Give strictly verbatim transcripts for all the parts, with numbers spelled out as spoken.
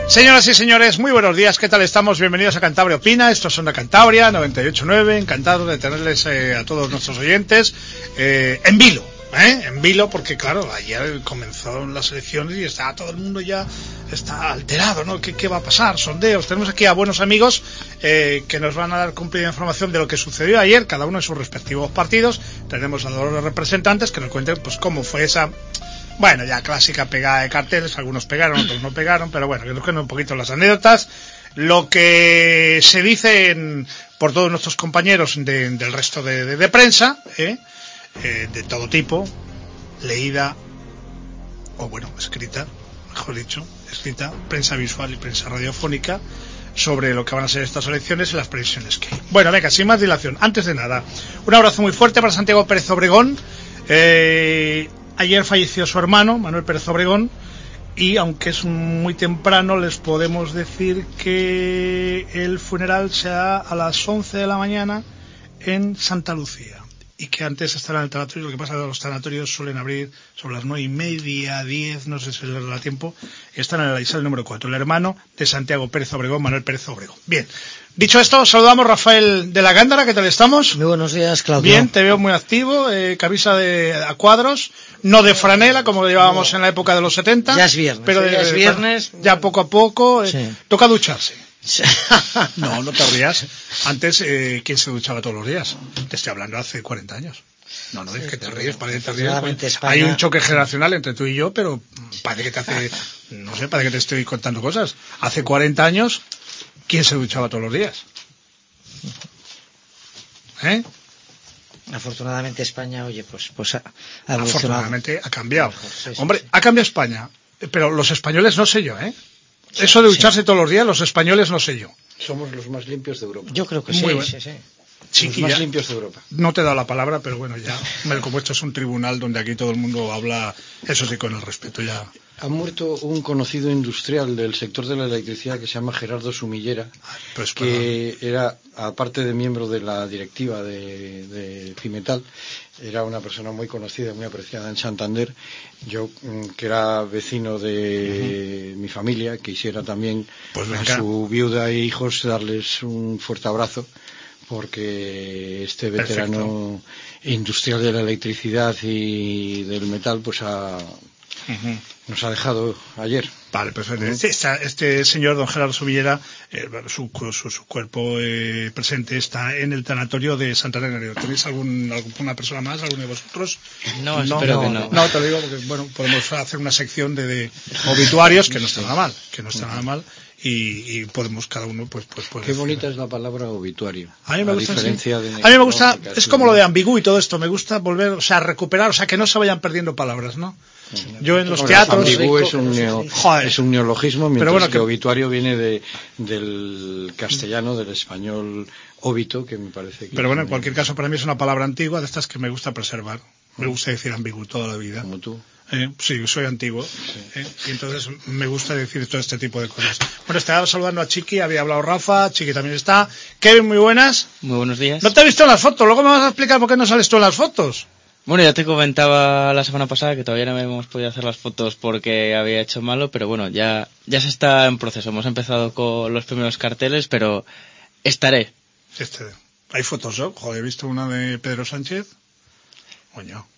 Señoras y señores, muy buenos días, ¿qué tal estamos? Bienvenidos a Cantabria Opina, esto es Onda Cantabria, noventa y ocho punto nueve, encantado de tenerles eh, a todos nuestros oyentes eh, en vilo, ¿eh? En vilo, porque claro, ayer comenzaron las elecciones y está todo el mundo ya está alterado, ¿no? ¿Qué, qué va a pasar? Sondeos, tenemos aquí a buenos amigos eh, que nos van a dar cumplida información de lo que sucedió ayer, cada uno en sus respectivos partidos. Tenemos a dos representantes que nos cuenten pues cómo fue esa... Bueno, ya clásica pegada de carteles, algunos pegaron, otros no pegaron, pero bueno, que nos cuenten un poquito las anécdotas, lo que se dice en, por todos nuestros compañeros de, del resto de, de, de prensa, ¿eh? Eh, de todo tipo, leída, o bueno, escrita, mejor dicho, escrita, prensa visual y prensa radiofónica, sobre lo que van a ser estas elecciones y las previsiones que hay. Bueno, venga, sin más dilación, antes de nada, un abrazo muy fuerte para Santiago Pérez Obregón. eh... Ayer falleció su hermano, Manuel Pérez Obregón, y aunque es muy temprano, les podemos decir que el funeral será a las once de la mañana en Santa Lucía, y que antes estará en el tanatorio. Lo que pasa es que los tanatorios suelen abrir sobre las nueve y media, diez, no sé si les da tiempo. Están en la isla número cuatro, el hermano de Santiago Pérez Obregón, Manuel Pérez Obregón. Bien, dicho esto, saludamos a Rafael de la Gándara. ¿Qué tal estamos? Muy buenos días, Claudio. Bien, te veo muy activo, eh, camisa de a cuadros, no de franela como lo llevábamos no. en la época de los setenta. Ya es viernes. Pero ya es viernes. Ya poco a poco, eh, sí. Toca ducharse. No, no te rías. Antes, eh, ¿quién se duchaba todos los días? Te estoy hablando hace cuarenta años. No, no, es que te ríes, parece que te ríes. Pues, hay un choque generacional entre tú y yo, pero parece que te hace, no sé, parece que te estoy contando cosas. Hace cuarenta años, ¿quién se duchaba todos los días? ¿Eh? Afortunadamente España, oye, pues, pues ha, ha Afortunadamente ha cambiado. Sí, sí, Hombre, sí. ha cambiado España, pero los españoles no sé yo, ¿eh? Eso de ducharse sí. todos los días, los españoles no sé yo. Somos los más limpios de Europa. Yo creo que Muy sí, bueno. sí, sí. Chiqui, los más ya, limpios de Europa. No te he dado la palabra, pero bueno, ya, como esto es un tribunal donde aquí todo el mundo habla, eso sí, con el respeto ya. Ha muerto un conocido industrial del sector de la electricidad que se llama Gerardo Sumillera, pues, que perdón. era, aparte de miembro de la directiva de, de Cimetal, era una persona muy conocida, muy apreciada en Santander. Yo, que era vecino de uh-huh. mi familia, quisiera también pues a su viuda e hijos darles un fuerte abrazo, porque este veterano Perfecto. industrial de la electricidad y del metal pues ha, uh-huh. nos ha dejado ayer. Vale, perfecto. Este, este señor, don Gerardo Sumillera, eh, su, su, su cuerpo eh, presente está en el tanatorio de Santander. ¿Tenéis algún, alguna persona más, alguno de vosotros? No, no espero no, que no. No, te lo digo porque, bueno, podemos hacer una sección de, de obituarios que no está nada mal, que no está nada mal. Y, y podemos cada uno pues pues, pues qué bonita es la palabra obituario. A mí me a gusta diferencia sí. de a mí me gusta, es como lo de ambigú y todo esto, me gusta volver, o sea, recuperar, o sea, que no se vayan perdiendo palabras, ¿no? Yo en los no, teatros ambigú es un, neo, es un neologismo, mientras bueno, que, que obituario viene de del castellano, del español óbito, que me parece que pero bueno, en cualquier caso para mí es una palabra antigua de estas que me gusta preservar. Me gusta decir ambigú toda la vida. Como tú. Eh, sí, soy antiguo. Sí. Eh, y entonces me gusta decir todo este tipo de cosas. Bueno, estaba saludando a Chiqui, había hablado Rafa, Chiqui también está. Kevin, muy buenas. Muy buenos días. No te he visto en las fotos, luego me vas a explicar por qué no sales tú en las fotos. Bueno, ya te comentaba la semana pasada que todavía no hemos podido hacer las fotos porque había hecho malo, pero bueno, ya, ya se está en proceso. Hemos empezado con los primeros carteles, pero estaré. Este, hay fotos, ¿no? Joder, he visto una de Pedro Sánchez. Coño.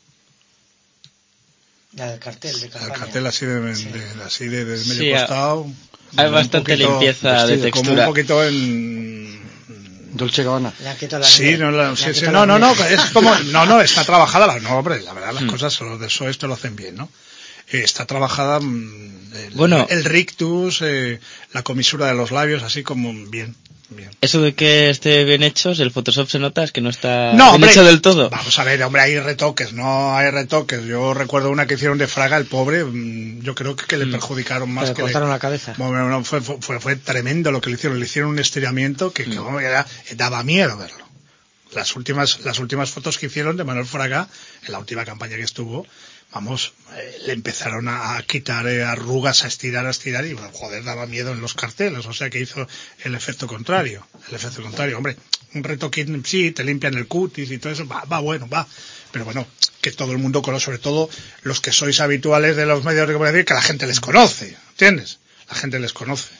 La del cartel de campaña. El cartel así de, de, sí. de, así de, de medio sí, costado. Hay bastante poquito, limpieza vestido, de textura. Como un poquito en... Dolce Gabbana. Sí, no, la, sí, sí, no, no, no, es como, no, no, está trabajada, la, no, hombre, la verdad las mm. cosas, los de eso esto lo hacen bien, ¿no? Eh, está trabajada el, bueno, el rictus, eh, la comisura de los labios, así como bien. Bien. Eso de que esté bien hecho, si el Photoshop se nota, es que no está no, bien hombre, hecho del todo. Vamos a ver, hombre, hay retoques, no hay retoques. Yo recuerdo una que hicieron de Fraga, el pobre, yo creo que, que le perjudicaron más. Le que cortaron le, la cabeza. Bueno, no, fue, fue, fue tremendo lo que le hicieron. Le hicieron un estiramiento que, que mm. era, daba miedo verlo. Las últimas, las últimas fotos que hicieron de Manuel Fraga, en la última campaña que estuvo, vamos, eh, le empezaron a, a quitar eh, arrugas, a estirar, a estirar, y bueno, joder, daba miedo en los carteles, o sea que hizo el efecto contrario, el efecto contrario, hombre, un retoquín, sí, te limpian el cutis y todo eso, va, va bueno, va, pero bueno, que todo el mundo conoce, sobre todo los que sois habituales de los medios de comunicación, que la gente les conoce, ¿entiendes? la gente les conoce.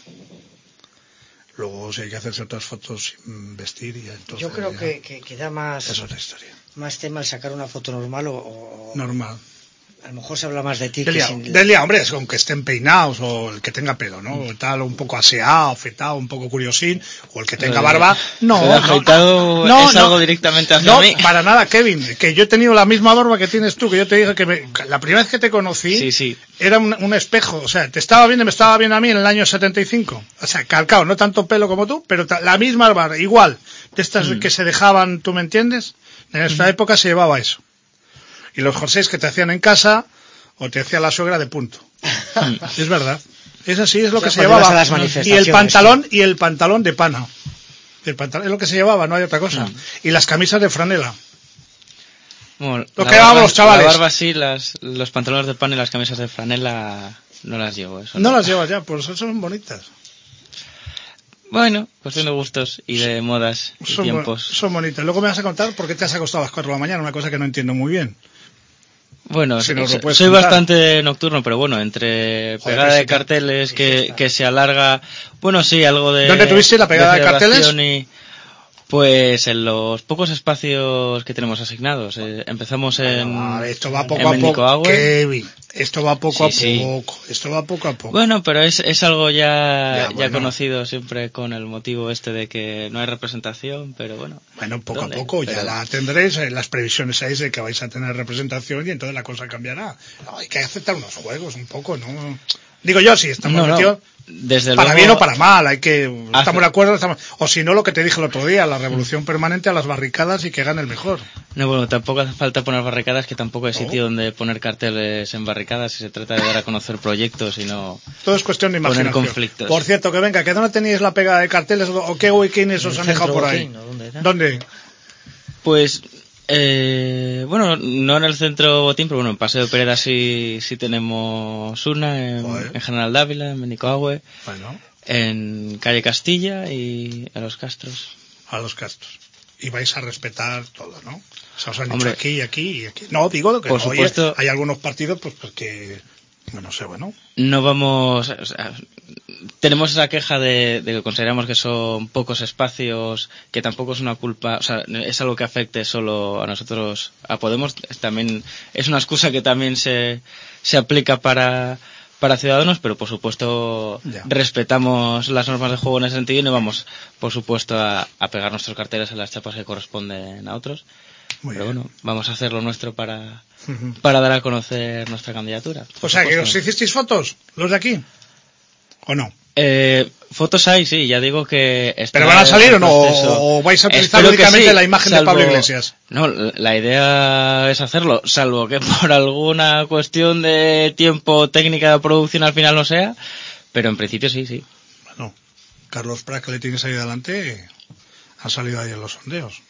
Luego, si hay que hacerse otras fotos sin vestir, y entonces... Yo creo ya, que, que, que da más, es otra historia. más tema el sacar una foto normal o... o normal. A lo mejor se habla más de ti del que día, sin... del día, hombre, es aunque estén peinados o el que tenga pelo, ¿no? O tal, un poco aseado, fetado, un poco curiosín, o el que tenga barba. No, el no, afeitado no, es no, algo directamente hacia no, mí. para nada, Kevin, que yo he tenido la misma barba que tienes tú, que yo te dije que me, la primera vez que te conocí Sí, sí. era un, un espejo, o sea, te estaba viendo, me estaba viendo a mí en el año setenta y cinco, o sea, calcado, no tanto pelo como tú, pero ta- la misma barba, igual, de estas Mm. que se dejaban, ¿tú me entiendes? En nuestra Mm. época se llevaba eso. Y los jerseys que te hacían en casa, o te hacía la suegra de punto. Es verdad. Es así, es lo O sea, que se cuando ibas llevaba. a las Y manifestaciones, el pantalón, y el pantalón de pana. El pantalón, es lo que se llevaba, no hay otra cosa. Mm. Y las camisas de franela. Bueno, Lo la que llevábamos barba- los chavales. La barba sí, las, los pantalones de pan y las camisas de franela no las llevo. Eso No las llevas ya, pues son bonitas. Bueno, cuestión de gustos y de modas y Son, bo- tiempos. son bonitas. Luego me vas a contar por qué te has acostado a las cuatro de la mañana, una cosa que no entiendo muy bien. Bueno, Si nos lo so- puedes soy contar. bastante nocturno, pero bueno, entre Joder, pegada pero de si te- carteles sí, que, está. que se alarga, bueno, sí, algo de... ¿Dónde tuviste la pegada de carteles? celebración y- pues en los pocos espacios que tenemos asignados. Eh, empezamos en... A ver, esto va en poco a poco. Mendicoagüe. Kevin, esto va poco Sí, sí. a poco. Esto va poco a poco. Bueno, pero es, es algo ya, Ya, ya, bueno. conocido siempre con el motivo este de que no hay representación, pero bueno. Bueno, poco ¿Dónde? a poco ya Pero- la tendréis, eh, las previsiones es de que vais a tener representación y entonces la cosa cambiará. No, hay que aceptar unos juegos un poco, ¿no? Digo yo, si estamos No, no, metidos, desde para luego, bien o para mal, hay que, Hace- estamos de acuerdo, estamos, o si no lo que te dije el otro día, la revolución permanente a las barricadas y que gane el mejor. No, bueno, tampoco hace falta poner barricadas, que tampoco hay No. sitio donde poner carteles en barricadas si se trata de dar a conocer proyectos y no... Todo es cuestión de Poner imaginación. conflictos. Por cierto, que venga, que dónde tenéis la pegada de carteles o qué wikines os En han el dejado centro por ahí. Botín, ¿o dónde era? ¿Dónde? Pues, eh, bueno, no en el centro Botín, pero bueno, en Paseo de Pereda sí, sí tenemos una, en, Joder. en General Dávila, en Benicoagüe, Bueno, en Calle Castilla y en Los Castros. a los castos. Y vais a respetar todo, ¿no? O sea, os han Hombre. dicho aquí y aquí y aquí. No, digo que Por oye, supuesto. hay algunos partidos pues porque, no sé, bueno. No vamos, o sea, tenemos esa queja de, de que consideramos que son pocos espacios, que tampoco es una culpa, o sea, es algo que afecte solo a nosotros, a Podemos, es también, es una excusa que también se, se aplica para, para ciudadanos, pero por supuesto Ya. respetamos las normas de juego en ese sentido y no vamos, por supuesto, a, a pegar nuestros carteles en las chapas que corresponden a otros. Muy pero bien. bueno, vamos a hacer lo nuestro para, Ujú. para dar a conocer nuestra candidatura. O por sea, que supuesto. os hicisteis fotos, los de aquí. ¿O no? Eh, fotos hay, sí, ya digo que... está ¿Pero van a salir en o no? proceso. ¿O vais a utilizar Espero que únicamente sí, la imagen de salvo- Pablo Iglesias? No, la idea es hacerlo, salvo que por alguna cuestión de tiempo técnica de producción al final no sea, pero en principio sí, sí. Bueno, Carlos Prat, que le tienes ahí delante, ha salido ahí en los sondeos.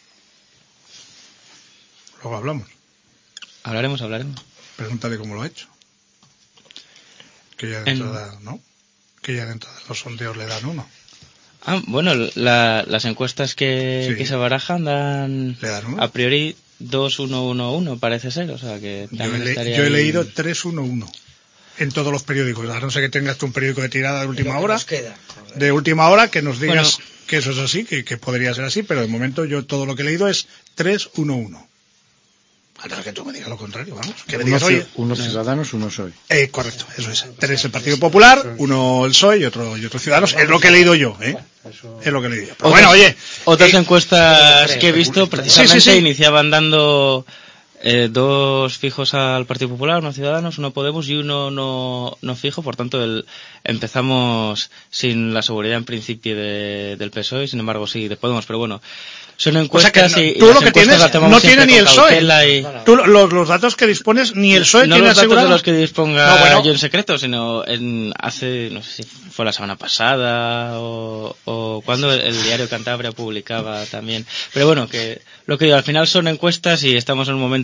Luego hablamos. Hablaremos, hablaremos. Pregúntale cómo lo ha hecho. Que ya de En- entrada, ¿no? Que ya de entrada los sondeos le dan uno. Ah, bueno, la- las encuestas que, Sí. que se barajan dan ¿Le dan uno? a priori dos uno uno uno parece ser, o sea que Yo he, también le- estaría yo he ahí- leído tres uno uno en todos los periódicos. A no ser que tengas tú un periódico de tirada de última Lo que hora. nos queda, joder. De última hora, que nos digas Bueno. que eso es así, que, que podría ser así, pero de momento yo todo lo que he leído es tres uno uno. A no ser que tú me digas lo contrario, vamos. Que me digas, Unos, oye, unos ciudadanos, uno soy. eh, correcto, eso es. Tres el Partido Popular, uno el P S O E y otro, y otro Ciudadanos. Es lo que he leído yo, ¿eh? Es lo que he leído yo. Pero Otras- bueno, oye. Otras eh, encuestas que he visto precisamente Sí, sí, sí. iniciaban dando eh, dos fijos al Partido Popular, uno a Ciudadanos, uno a Podemos y uno no, no fijo. Por tanto, el, empezamos sin la seguridad en principio de- del P S O E y sin embargo sí de Podemos. Pero bueno, son o sea encuestas que no- y, y tú las lo que encuestas tienes las tomamos no tiene siempre ni el con P S O E. cautela y- Tú, los, los datos que dispones, ni el P S O E no tiene los datos asegurado. de los que disponga No, bueno. yo en secreto, sino en hace, no sé si fue la semana pasada o, o cuando el, el diario Cantabria publicaba también. Pero bueno, que lo que digo, al final son encuestas y estamos en un momento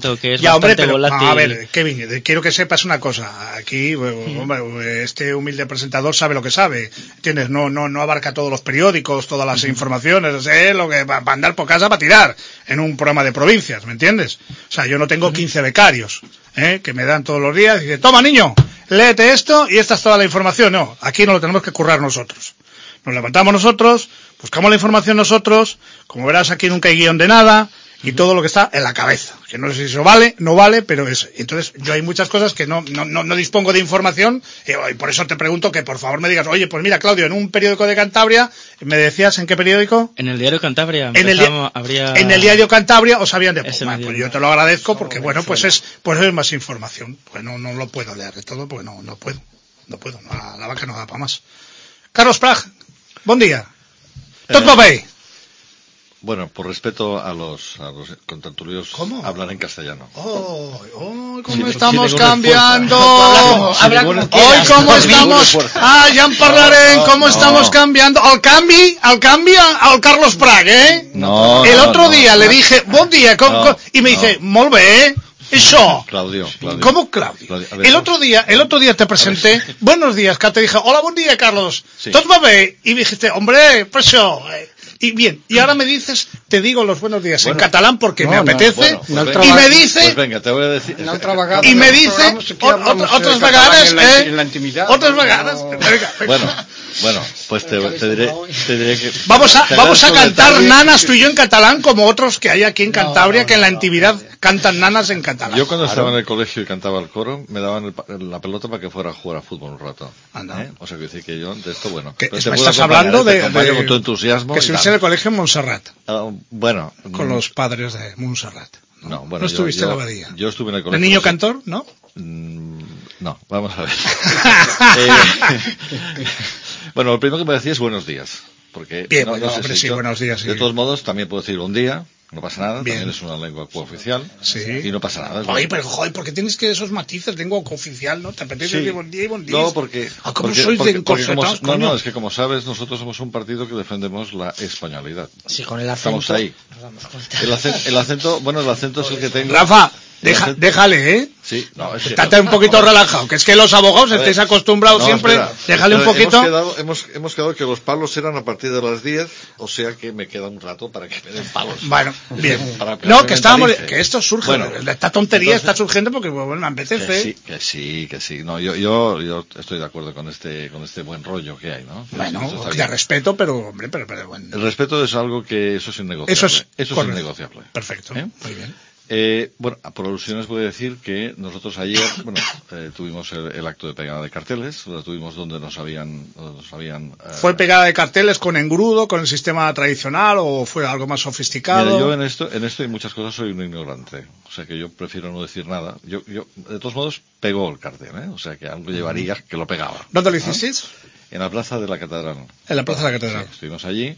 momento que es ya, bastante hombre, pero, volátil. A ver, Kevin, quiero que sepas una cosa. Aquí, mm. hombre, este humilde presentador sabe lo que sabe. ¿Entiendes? No, no, no abarca todos los periódicos, todas las mm. informaciones. Sé lo que va a andar por casa para tirar en un programa de provincias, ¿me entiendes? O sea, yo no tengo quince becarios, ¿eh? Que me dan todos los días y dicen, toma niño, léete esto y esta es toda la información. No, aquí no lo tenemos que currar nosotros. Nos levantamos nosotros, buscamos la información nosotros, como verás aquí nunca hay guión de nada, y todo lo que está en la cabeza. Que no sé si eso vale, no vale, pero es. Entonces, yo hay muchas cosas que no, no, no, no dispongo de información, y por eso te pregunto que por favor me digas, oye, pues mira, Claudio, en un periódico de Cantabria, ¿me decías en qué periódico? En el diario Cantabria. En el, habría... en el diario Cantabria os habían de pues, bueno, pues yo te lo agradezco porque, bueno, pues es, pues es más información. Pues no, no lo puedo leer de todo, pues no, no puedo. No puedo, la, la vaca no da para más. Carlos Prag, buen día. Tot va bé. Bueno, por respeto a los, a los contertulios, hablar en castellano. ¡Oh! oh ¿Cómo sin, estamos sin cambiando? Habla como, habla como Hoy, ¿cómo estamos? Ah, ya en parlarem, no, ¿cómo no. estamos cambiando? Al canvi, al canvi al Carlos Prag, ¿eh? No, El no, otro no, día no, le dije, buen día, com, no, com, y me dice, no. molt bé, ¿eh? Eso. Claudio, Claudio. ¿Cómo Claudio? Claudio ver, el no. otro día, el otro día te presenté, buenos días, que te dije, hola, buen día, Carlos. Sí. Tot va bé. Y dijiste, hombre, pues eso. Y bien, y ahora me dices, te digo los buenos días bueno, en catalán porque no, me apetece, no, bueno, pues y me dice, pues venga, te voy a decir, no vegada, y me dice, otras vegades, eh, en la intimidad, otras vegades, no. venga, venga. Bueno, bueno, pues te, te, diré, te diré que... Vamos a, vamos a cantar nanas tú y yo en catalán como otros que hay aquí en Cantabria no, no, que en la intimidad cantan nanas en catalán. Yo cuando claro. estaba en el colegio y cantaba el coro, me daban el, la pelota para que fuera a jugar a fútbol un rato. Anda. ¿Eh? O sea, que decir que yo, de esto, bueno... Que, me estás hablando de... de con tu entusiasmo que si en el colegio en Montserrat. Uh, bueno... Con los padres de Montserrat. No, no, bueno, ¿No estuviste yo, en la abadía? Yo estuve en el colegio... ¿De niño cantor? ¿No? Mm, no, vamos a ver. eh, bueno, lo primero que me decía es buenos días. Porque Bien, no, bueno, no sé hombre, si sí, yo, buenos días. Sí. De todos modos, también puedo decir un día, no pasa nada, Bien. también es una lengua cooficial. Sí. Y no pasa nada. Oye, pero joder, ¿por qué tienes que esos matices? Tengo cooficial, ¿no? ¿Te apetece sí. decir buen día y buen día? No, porque... Ah, ¿cómo porque, sois porque, de porque como, coño? No, no, es que como sabes, nosotros somos un partido que defendemos la españolidad. Sí, con el acento. Estamos ahí. El acento, el acento, bueno, el acento es el que tengo. Rafa, deja, déjale, ¿eh? Sí, no, es que... Estate un poquito no, relajado, que es que los abogados ver, estáis acostumbrados no, siempre, espera, déjale espera, un poquito. Hemos quedado, hemos, hemos quedado que los palos eran a partir de las diez, o sea que me queda un rato para que me den palos. Bueno, bien. Para que no, que estábamos, que esto surge, bueno, esta tontería entonces, está surgiendo porque, bueno, me apetece. Que sí, que sí, que sí. No, yo, yo, yo estoy de acuerdo con este, con este buen rollo que hay, ¿no? Bueno, de respeto, pero, hombre, pero, pero bueno. El respeto es algo que eso es innegociable. Eso es, eso es innegociable. Perfecto. ¿Eh? Muy bien. Eh, bueno, por alusiones voy a decir que nosotros ayer, bueno, eh, tuvimos el, el acto de pegada de carteles, lo tuvimos donde nos habían, donde nos habían. Eh... ¿Fue pegada de carteles con engrudo, con el sistema tradicional o fue algo más sofisticado? Mira, yo en esto, en esto y muchas cosas soy un ignorante, o sea que yo prefiero no decir nada. Yo, yo, de todos modos, pegó el cartel, ¿eh? O sea que algo llevaría que lo pegaba. ¿Dónde lo hicisteis? ¿No? En la plaza de la catedral. En la plaza de la catedral. Sí, estuvimos allí.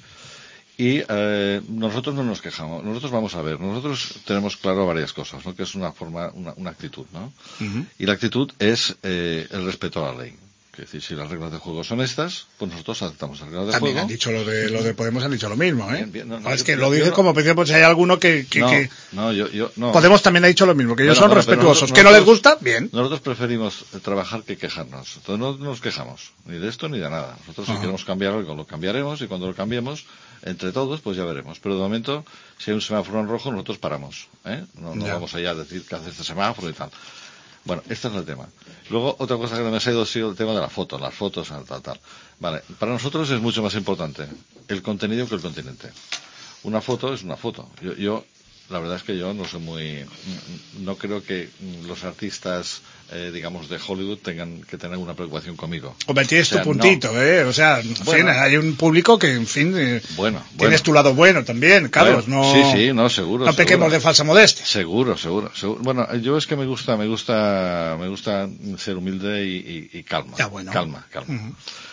Y eh, nosotros no nos quejamos, nosotros vamos a ver, nosotros tenemos claro varias cosas, ¿no? Que es una forma, una, una actitud, ¿no? Uh-huh. Y la actitud es eh, el respeto a la ley. Es decir, si las reglas de juego son estas, pues nosotros aceptamos las reglas de También juego. han dicho lo de, lo de Podemos han dicho lo mismo, ¿eh? Bien, bien, no, no, es yo, que yo, lo dice no, como pensé, pues si hay alguno que... que, no, que... no, yo, yo, no. Podemos también ha dicho lo mismo, que ellos bueno, son bueno, respetuosos. Nosotros, ¿Que no les gusta? Bien. Nosotros preferimos trabajar que quejarnos. Entonces no nos quejamos, ni de esto ni de nada. Nosotros uh-huh. si queremos cambiar algo, lo cambiaremos, y cuando lo cambiemos, entre todos, pues ya veremos. Pero de momento, si hay un semáforo en rojo, nosotros paramos, ¿eh? No, no vamos allá a decir que hace este semáforo y tal. Bueno, este es el tema. Luego, otra cosa que me ha ido ha sido el tema de la foto, las fotos, tal, tal, tal. Vale, para nosotros es mucho más importante el contenido que el continente. Una foto es una foto. Yo, yo la verdad es que yo no soy muy... No creo que los artistas, eh, digamos, de Hollywood tengan que tener una preocupación conmigo. Hombre, tienes o sea, tu puntito, no. ¿eh? O sea, en bueno, fin, hay un público que, en fin, eh, bueno, tienes bueno. tu lado bueno también, Carlos. Bueno, no, sí, sí, no, seguro. No pequemos seguro. de falsa modestia. Seguro, seguro, seguro. Bueno, yo es que me gusta, me gusta, me gusta ser humilde y, y, y calma. Ya, bueno. Calma, calma. Uh-huh.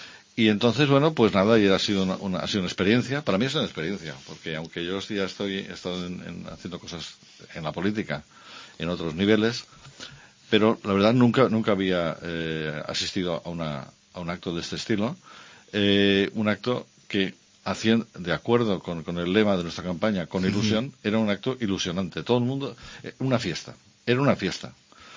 Y entonces, bueno, pues nada, y ha sido una, una, ha sido una experiencia. Para mí es una experiencia, porque aunque yo ya estoy, he estado en, en, haciendo cosas en la política, en otros niveles, pero la verdad nunca, nunca había eh, asistido a una, a un acto de este estilo, eh, un acto que haciendo, de acuerdo con, con el lema de nuestra campaña, con ilusión, uh-huh. era un acto ilusionante. Todo el mundo, una fiesta, era una fiesta.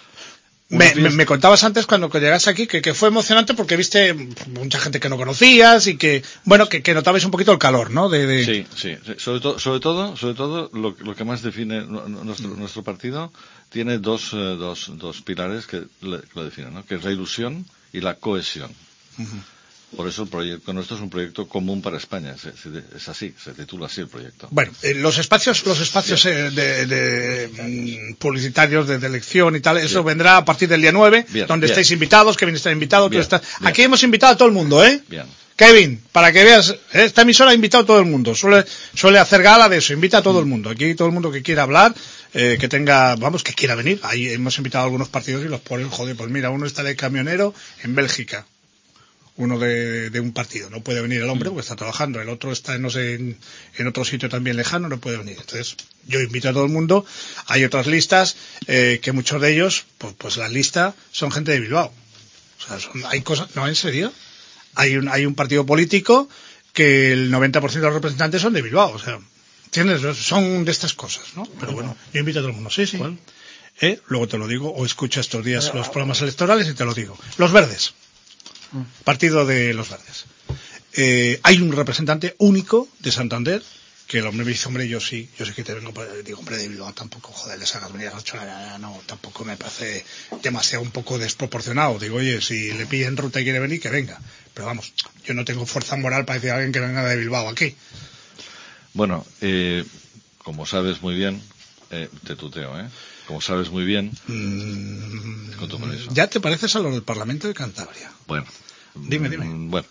Me, me, me contabas antes cuando llegaste aquí que, que fue emocionante porque viste mucha gente que no conocías y que, bueno, que, que notabais un poquito el calor, ¿no? De, de... Sí, sí, sí. Sobre, to, sobre todo, sobre todo lo, lo que más define nuestro, mm. nuestro partido tiene dos, eh, dos, dos pilares que, le, que lo definen, ¿no? Que es la ilusión y la cohesión. Uh-huh. Por eso el proyecto nuestro es un proyecto común para España. Se, se, es así, se titula así el proyecto. Bueno, eh, los espacios, los espacios eh, de, de, de publicitarios de, de elección y tal, eso bien. vendrá a partir del día nueve, bien, donde bien. estáis invitados, Kevin está invitado, tú estás. Bien. Aquí hemos invitado a todo el mundo, ¿eh? Bien. Kevin, para que veas, esta emisora ha invitado a todo el mundo, suele, suele hacer gala de eso, invita a todo mm. el mundo. Aquí todo el mundo que quiera hablar, eh, que tenga, vamos, que quiera venir. Ahí hemos invitado a algunos partidos y los ponen, joder, pues mira, uno está de camionero en Bélgica. Uno de, de un partido, no puede venir el hombre porque está trabajando, el otro está no sé, en, en otro sitio también lejano, no puede venir. Entonces, yo invito a todo el mundo. Hay otras listas, eh, que muchos de ellos, pues, pues la lista son gente de Bilbao. O sea, son, hay cosas, no, en serio, hay un, hay un partido político que el noventa por ciento de los representantes son de Bilbao, o sea, ¿entiendes? Son de estas cosas, ¿no? Pero bueno, yo invito a todo el mundo, sí, sí. ¿Cuál? ¿Eh? Luego te lo digo, o escucha estos días los programas electorales y te lo digo. Los Verdes. Partido de los Verdes. Eh, hay un representante único de Santander que el hombre me dice, hombre, yo sí, yo sí que te vengo, digo, hombre, de Bilbao tampoco, joder, les hagas venir a las ocho de la mañana, no, tampoco me parece demasiado un poco desproporcionado. Digo, oye, si le piden ruta y quiere venir, que venga. Pero vamos, yo no tengo fuerza moral para decir a alguien que venga de Bilbao aquí. Bueno, eh, como sabes muy bien, eh, te tuteo, ¿eh? Como sabes muy bien, mm, con tu permiso. Ya te pareces a los del Parlamento de Cantabria. Bueno, dime, dime. Mm, bueno,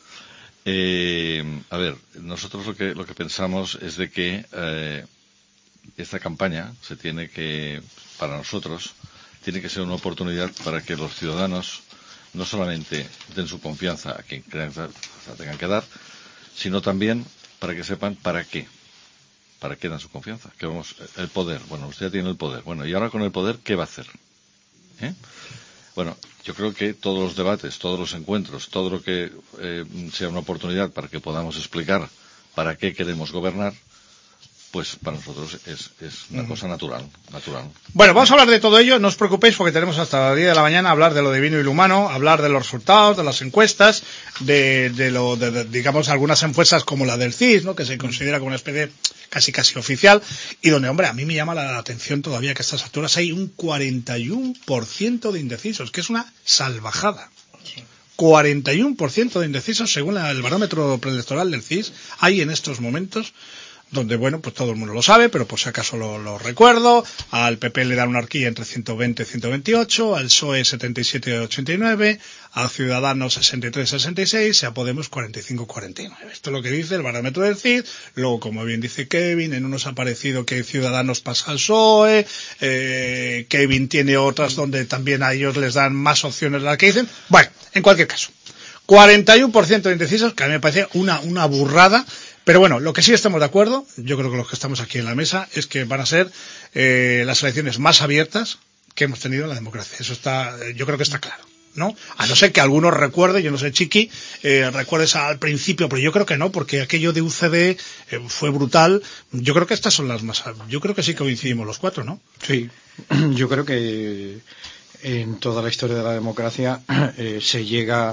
eh, a ver, nosotros lo que lo que pensamos es de que eh, esta campaña se tiene que, para nosotros, tiene que ser una oportunidad para que los ciudadanos no solamente den su confianza a quien crean que la tengan que dar, sino también para que sepan para qué. ¿Para qué dan su confianza? Que vamos, el poder. Bueno, usted ya tiene el poder. Bueno, y ahora con el poder, ¿qué va a hacer? ¿Eh? Bueno, yo creo que todos los debates, todos los encuentros, todo lo que eh, sea una oportunidad para que podamos explicar para qué queremos gobernar, pues para nosotros es, es una cosa natural, natural. Bueno, vamos a hablar de todo ello, no os preocupéis porque tenemos hasta las diez de la mañana a hablar de lo divino y lo humano, hablar de los resultados, de las encuestas, de, de lo, de, de, digamos, algunas encuestas como la del C I S, ¿no? Que se considera como una especie casi casi oficial, y donde, hombre, a mí me llama la atención todavía que a estas alturas hay un cuarenta y uno por ciento de indecisos, que es una salvajada. cuarenta y uno por ciento de indecisos según el barómetro preelectoral del C I S hay en estos momentos, donde, bueno, pues todo el mundo lo sabe, pero por si acaso lo, lo recuerdo. Al P P le dan una horquilla entre ciento veinte y ciento veintiocho, al P S O E setenta y siete a ochenta y nueve, a Ciudadanos sesenta y tres a sesenta y seis y a Podemos cuarenta y cinco a cuarenta y nueve. Esto es lo que dice el barómetro del C I S. Luego, como bien dice Kevin, en unos ha parecido que Ciudadanos pasa al P S O E, eh, Kevin tiene otras donde también a ellos les dan más opciones de las que dicen. Bueno, en cualquier caso, cuarenta y uno por ciento de indecisos, que a mí me parece una, una burrada. Pero bueno, lo que sí estamos de acuerdo, yo creo que los que estamos aquí en la mesa, es que van a ser eh, las elecciones más abiertas que hemos tenido en la democracia. Eso está, yo creo que está claro, ¿no? A no ser que algunos recuerde, yo no sé, Chiqui, eh, recuerdes al principio, pero yo creo que no, porque aquello de U C D eh, fue brutal. Yo creo que estas son las más, yo creo que sí coincidimos los cuatro, ¿no? Sí, yo creo que en toda la historia de la democracia eh, se llega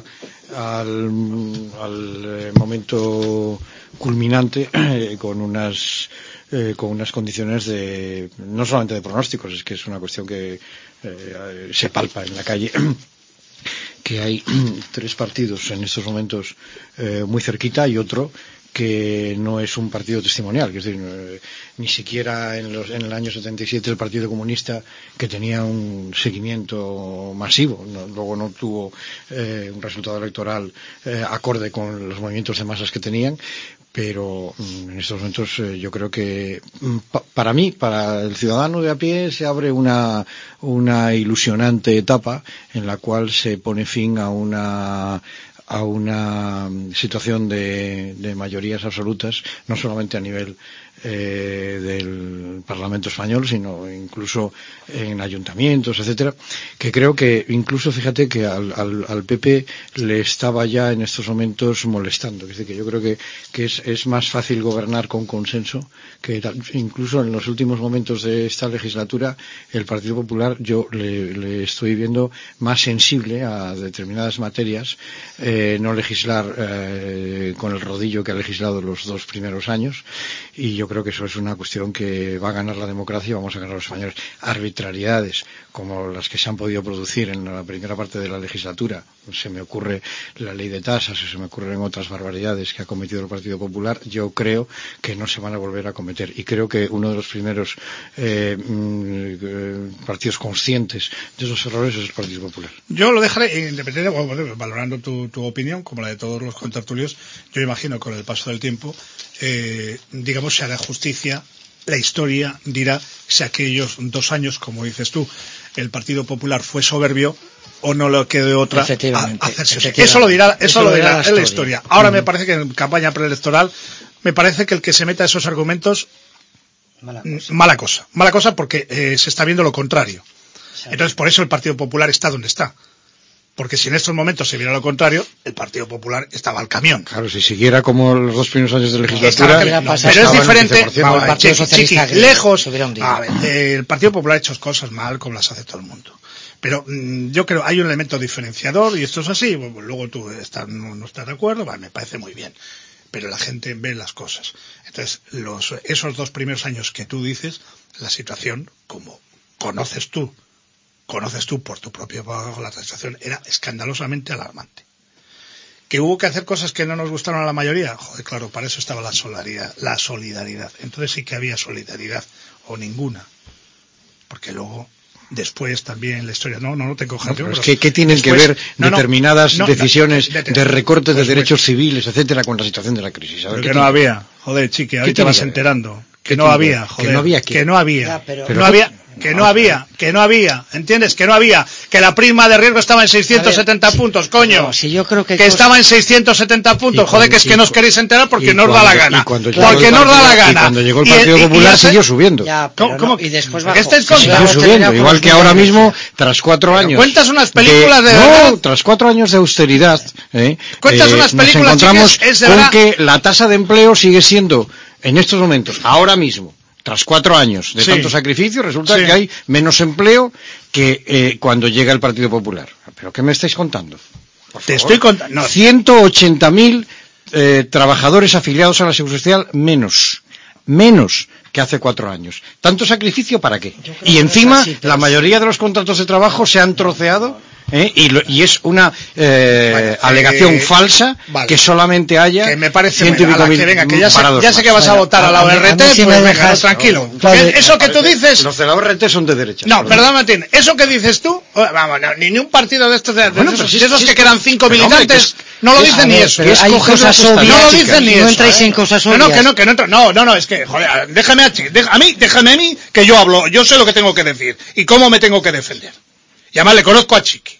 al, al eh, momento culminante eh, con unas eh, con unas condiciones de no solamente de pronósticos, es que es una cuestión que eh, se palpa en la calle, que hay tres partidos en estos momentos eh, muy cerquita y otro que no es un partido testimonial, que es decir, eh, ni siquiera en, los, en el año setenta y siete el Partido Comunista, que tenía un seguimiento masivo, no, luego no tuvo eh, un resultado electoral eh, acorde con los movimientos de masas que tenían, pero mm, en estos momentos eh, yo creo que mm, pa, para mí, para el ciudadano de a pie, se abre una, una ilusionante etapa en la cual se pone fin a una a una situación de, de mayorías absolutas, no solamente a nivel eh, del Parlamento español, sino incluso en ayuntamientos, etcétera, que creo que incluso, fíjate, que al, al, al P P le estaba ya en estos momentos molestando. Es decir, que yo creo que, que es, es más fácil gobernar con consenso, que tal, incluso en los últimos momentos de esta legislatura el Partido Popular yo le, le estoy viendo más sensible a determinadas materias, eh, no legislar eh, con el rodillo que ha legislado los dos primeros años, y yo creo que eso es una cuestión que va a ganar la democracia y vamos a ganar los españoles. Arbitrariedades como las que se han podido producir en la primera parte de la legislatura, se me ocurre la ley de tasas, o se me ocurren otras barbaridades que ha cometido el Partido Popular, yo creo que no se van a volver a cometer, y creo que uno de los primeros eh, mm, partidos conscientes de esos errores es el Partido Popular. Yo lo dejaré independiente, bueno, valorando tu, tu opinión, como la de todos los contertulios. Yo imagino con el paso del tiempo, eh, digamos, se hará justicia, la historia dirá si aquellos dos años, como dices tú, el Partido Popular fue soberbio o no le quedó otra a hacerse. Efectivamente. Eso lo dirá, eso, eso lo dirá, la es la historia. Ahora uh-huh. me parece que en campaña preelectoral, me parece que el que se meta esos argumentos, mala cosa, mala cosa, mala cosa porque eh, se está viendo lo contrario. Entonces, por eso el Partido Popular está donde está. Porque si en estos momentos se viera lo contrario, el Partido Popular estaba al camión. Claro, si siguiera como los dos primeros años de legislatura... No, no, pero es diferente. Vamos, el chiqui, chiqui, lejos. A ver, eh, el Partido Popular ha hecho cosas mal como las hace todo el mundo. Pero mmm, yo creo hay un elemento diferenciador y esto es así. Bueno, luego tú estás, no, no estás de acuerdo, vale, me parece muy bien. Pero la gente ve las cosas. Entonces, los, esos dos primeros años que tú dices, la situación, como conoces tú, conoces tú por tu propio bajo, la situación era escandalosamente alarmante. Que hubo que hacer cosas que no nos gustaron a la mayoría, joder, claro, para eso estaba la solidaridad, la solidaridad. Entonces sí que había solidaridad, o ninguna. Porque luego, después también la historia, no, no, no te cojas. No, ¿qué, ¿Qué tienen después, que ver no, determinadas no, no, decisiones de, de, de, de recortes pues, de derechos pues, civiles, etcétera, con la situación de la crisis? A ver, que no había, joder, chiqui, ahorita te vas enterando. Que no había, joder, que no había, que no había, ya, pero, que no había, que no había, que no había, ¿entiendes? Que no había, que la prima de riesgo estaba en seiscientos setenta ver, puntos, coño, no, si yo creo que, que estaba en seiscientos setenta puntos, joder, que es que no os queréis enterar porque no os da la gana, porque no os da la gana. Y cuando llegó el Partido y, Popular y, y siguió subiendo. Ya, ¿Cómo, cómo? No, y después bajó. Este siguió subiendo, igual que ahora mismo, tras cuatro años. Cuentas unas películas de, de verdad. No, tras cuatro años de austeridad, eh, cuentas eh, unas películas, nos encontramos chicas, es de con verdad. Que la tasa de empleo sigue siendo, en estos momentos, ahora mismo, tras cuatro años de sí. tanto sacrificio, resulta sí. que hay menos empleo que eh, cuando llega el Partido Popular. ¿Pero qué me estáis contando? Por Te favor. estoy contando. No. ciento ochenta mil eh, trabajadores afiliados a la Seguridad Social menos. Menos que hace cuatro años. ¿Tanto sacrificio para qué? Y encima, así, la mayoría de los contratos de trabajo se han troceado. ¿Eh? Y, lo, y es una eh, vale, alegación eh, falsa vale. que solamente haya que me parece ciento y pico mil que venga, que ya, sé, ya sé que vas a votar bueno, a la O R T, si pues me dejas tranquilo. No, claro, eso que tú dices... Los de la O R T son de derecha. No, perdón, Martín, eso que dices tú, vamos, no, ni un partido de estos, de, bueno, de esos, si, de esos si, que quedan cinco militantes, es, no lo dicen es, ni ver, eso. Hay cosas obvias, no lo dicen ni eso. No entráis en cosas obvias. No, no, que no, que no, no, no, no, es que, joder, déjame a mí, déjame a mí, que yo hablo, yo sé lo que tengo que decir y cómo me tengo que defender. Y además le conozco a Chiqui.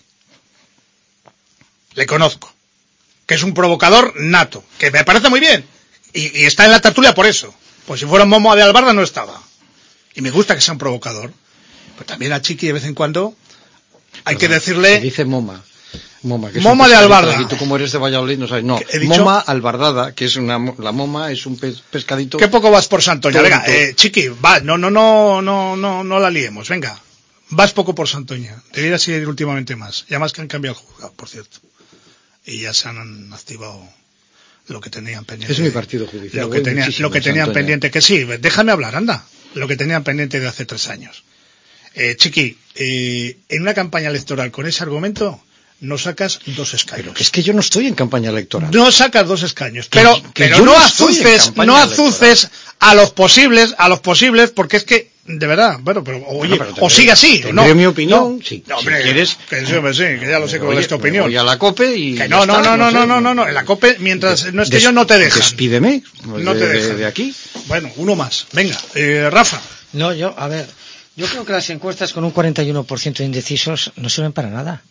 Le conozco, que es un provocador nato, que me parece muy bien, y, y está en la tertulia por eso, pues si fuera un Momo de Albarda no estaba, y me gusta que sea un provocador, pero también a Chiqui de vez en cuando hay pero que decirle... Se dice Moma, Moma, que es Moma de Albarda. Y tú como eres de Valladolid no sabes, no, Moma albardada, que es una, la Moma es un pes, pescadito... ¿Qué poco vas por Santoña? Todo, venga, todo. Eh, Chiqui, va, no, no, no, no, no, no la liemos, venga, vas poco por Santoña, deberías ir últimamente más, ya más que han cambiado el juzgado, por cierto. Y ya se han activado lo que tenían pendiente. Es mi partido judicial. Lo que, tenía, lo que tenían Antonio. pendiente, que sí, déjame hablar, anda. Lo que tenían pendiente de hace tres años. Eh, Chiqui, eh, en una campaña electoral con ese argumento no sacas dos escaños. Pero que es que yo no estoy en campaña electoral. No sacas dos escaños. Pero, que, que pero no, no azuces, no azuces a los posibles, a los posibles, porque es que de verdad, bueno, pero oye, bueno, pero o sigue así, ¿no? mi opinión, no, sí, no, hombre, si quieres, que sí, hombre, sí, que ya lo sé cuál es tu opinión. Voy a la COPE y que no, no, no, no, no, no, no, no, en la COPE mientras no esté yo no te dejan. Despídeme, no te dejan de aquí. Bueno, uno más, venga, eh, Rafa. No, yo, a ver, yo creo que las encuestas con un cuarenta y uno por ciento de indecisos no sirven para nada.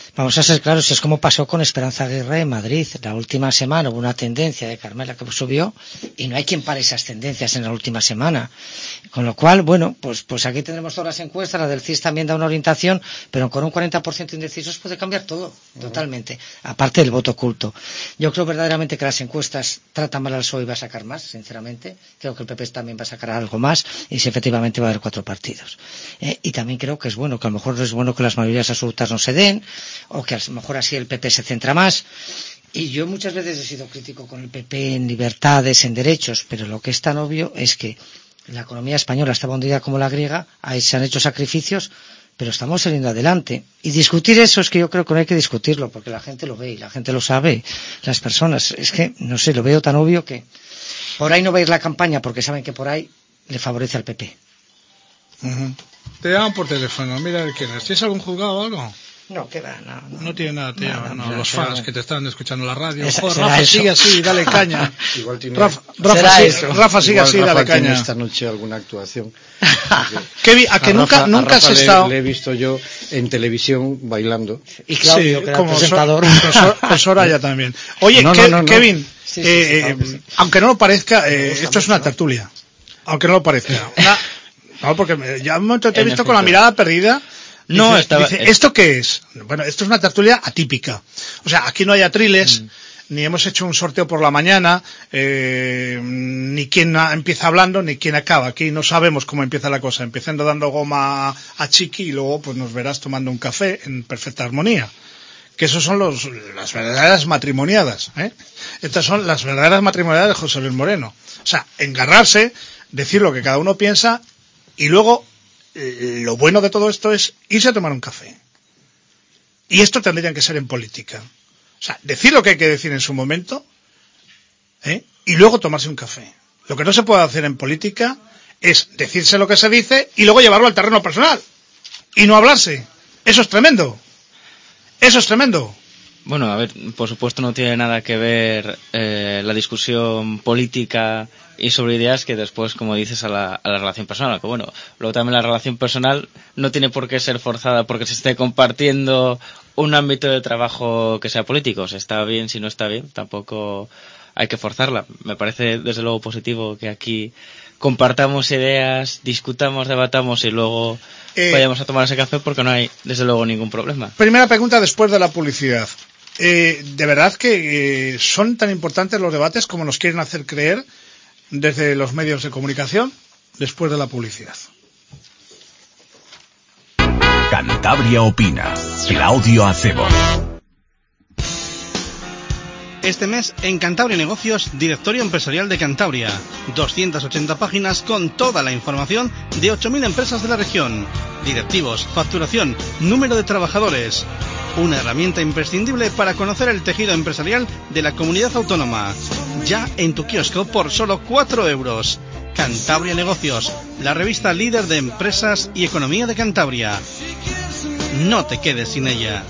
Vamos a ser claros, es como pasó con Esperanza Aguirre en Madrid. La última semana hubo una tendencia de Carmela que subió y no hay quien pare esas tendencias en la última semana. Con lo cual, bueno, pues pues aquí tenemos todas las encuestas, la del C I S también da una orientación, pero con un cuarenta por ciento indecisos puede cambiar todo, totalmente. Aparte del voto oculto. Yo creo verdaderamente que las encuestas tratan mal al P S O E y va a sacar más, sinceramente. Creo que el P P también va a sacar algo más y si efectivamente va a haber cuatro partidos. Eh, y también creo que es bueno, que a lo mejor es bueno que las mayorías absolutas no se den, o que a lo mejor así el P P se centra más. Y yo muchas veces he sido crítico con el P P en libertades, en derechos, pero lo que es tan obvio es que la economía española está hundida como la griega, ahí se han hecho sacrificios, pero estamos saliendo adelante. Y discutir eso es que yo creo que no hay que discutirlo, porque la gente lo ve y la gente lo sabe, las personas. Es que, no sé, lo veo tan obvio que por ahí no va a ir la campaña, porque saben que por ahí le favorece al P P. Uh-huh. Te llaman por teléfono, mira quién es. ¿Tienes algún juzgado o algo? No, que va, no, no. No tiene nada, te Nada, llaman, no, será, los será, fans que te están escuchando en la radio. Esa, Joder, será Rafa, eso. sigue así, dale caña. Igual tiene, Rafa, Rafa, será sí- eso. Rafa sigue igual así, Rafa dale tiene caña. esta noche alguna actuación. Que vi- a que A nunca, Rafa- nunca a has Rafa le- estado... Le he visto yo en televisión bailando. Y Claudio, Sí, que era el como presentador. So- Sor- con Soraya también. Oye, No, no, Ke- no, no. Kevin, Sí, sí, eh, sí, claro que eh, sí. aunque no lo parezca, eh, Me gusta esto es una mucho. tertulia. Aunque no lo parezca. Una- no, porque me- ya un momento te he En visto con la efecto. mirada perdida. No, Dice- estaba- dice, ¿esto qué es? Bueno, esto es una tertulia atípica. O sea, aquí no hay atriles, ni hemos hecho un sorteo por la mañana, eh, ni quién a- empieza hablando, ni quién acaba. Aquí no sabemos cómo empieza la cosa. Empezando dando goma a Chiqui y luego pues nos verás tomando un café en perfecta armonía. Que esos son los, las verdaderas matrimoniadas, ¿eh? Estas son las verdaderas matrimoniadas de José Luis Moreno. O sea, engarrarse, decir lo que cada uno piensa y luego eh, lo bueno de todo esto es irse a tomar un café. Y esto tendría que ser en política. O sea, decir lo que hay que decir en su momento, ¿eh? Y luego tomarse un café. Lo que no se puede hacer en política es decirse lo que se dice y luego llevarlo al terreno personal. Y no hablarse. Eso es tremendo. Eso es tremendo. Bueno, a ver, por supuesto no tiene nada que ver eh, la discusión política y sobre ideas que después, como dices, a la, a la relación personal. Que bueno, luego también la relación personal no tiene por qué ser forzada porque se esté compartiendo un ámbito de trabajo que sea político. Si está bien, si no está bien, tampoco hay que forzarla. Me parece desde luego positivo que aquí compartamos ideas, discutamos, debatamos y luego Eh, vayamos a tomar ese café porque no hay desde luego ningún problema. Primera pregunta después de la publicidad. Eh, ¿De verdad que eh, son tan importantes los debates como nos quieren hacer creer desde los medios de comunicación después de la publicidad? Cantabria opina. Claudio Acebo. Este mes en Cantabria Negocios, Directorio Empresarial de Cantabria. doscientas ochenta páginas con toda la información de ocho mil empresas de la región. Directivos, facturación, número de trabajadores. Una herramienta imprescindible para conocer el tejido empresarial de la comunidad autónoma. Ya en tu kiosco por solo cuatro euros. Cantabria Negocios, la revista líder de empresas y economía de Cantabria. No te quedes sin ella.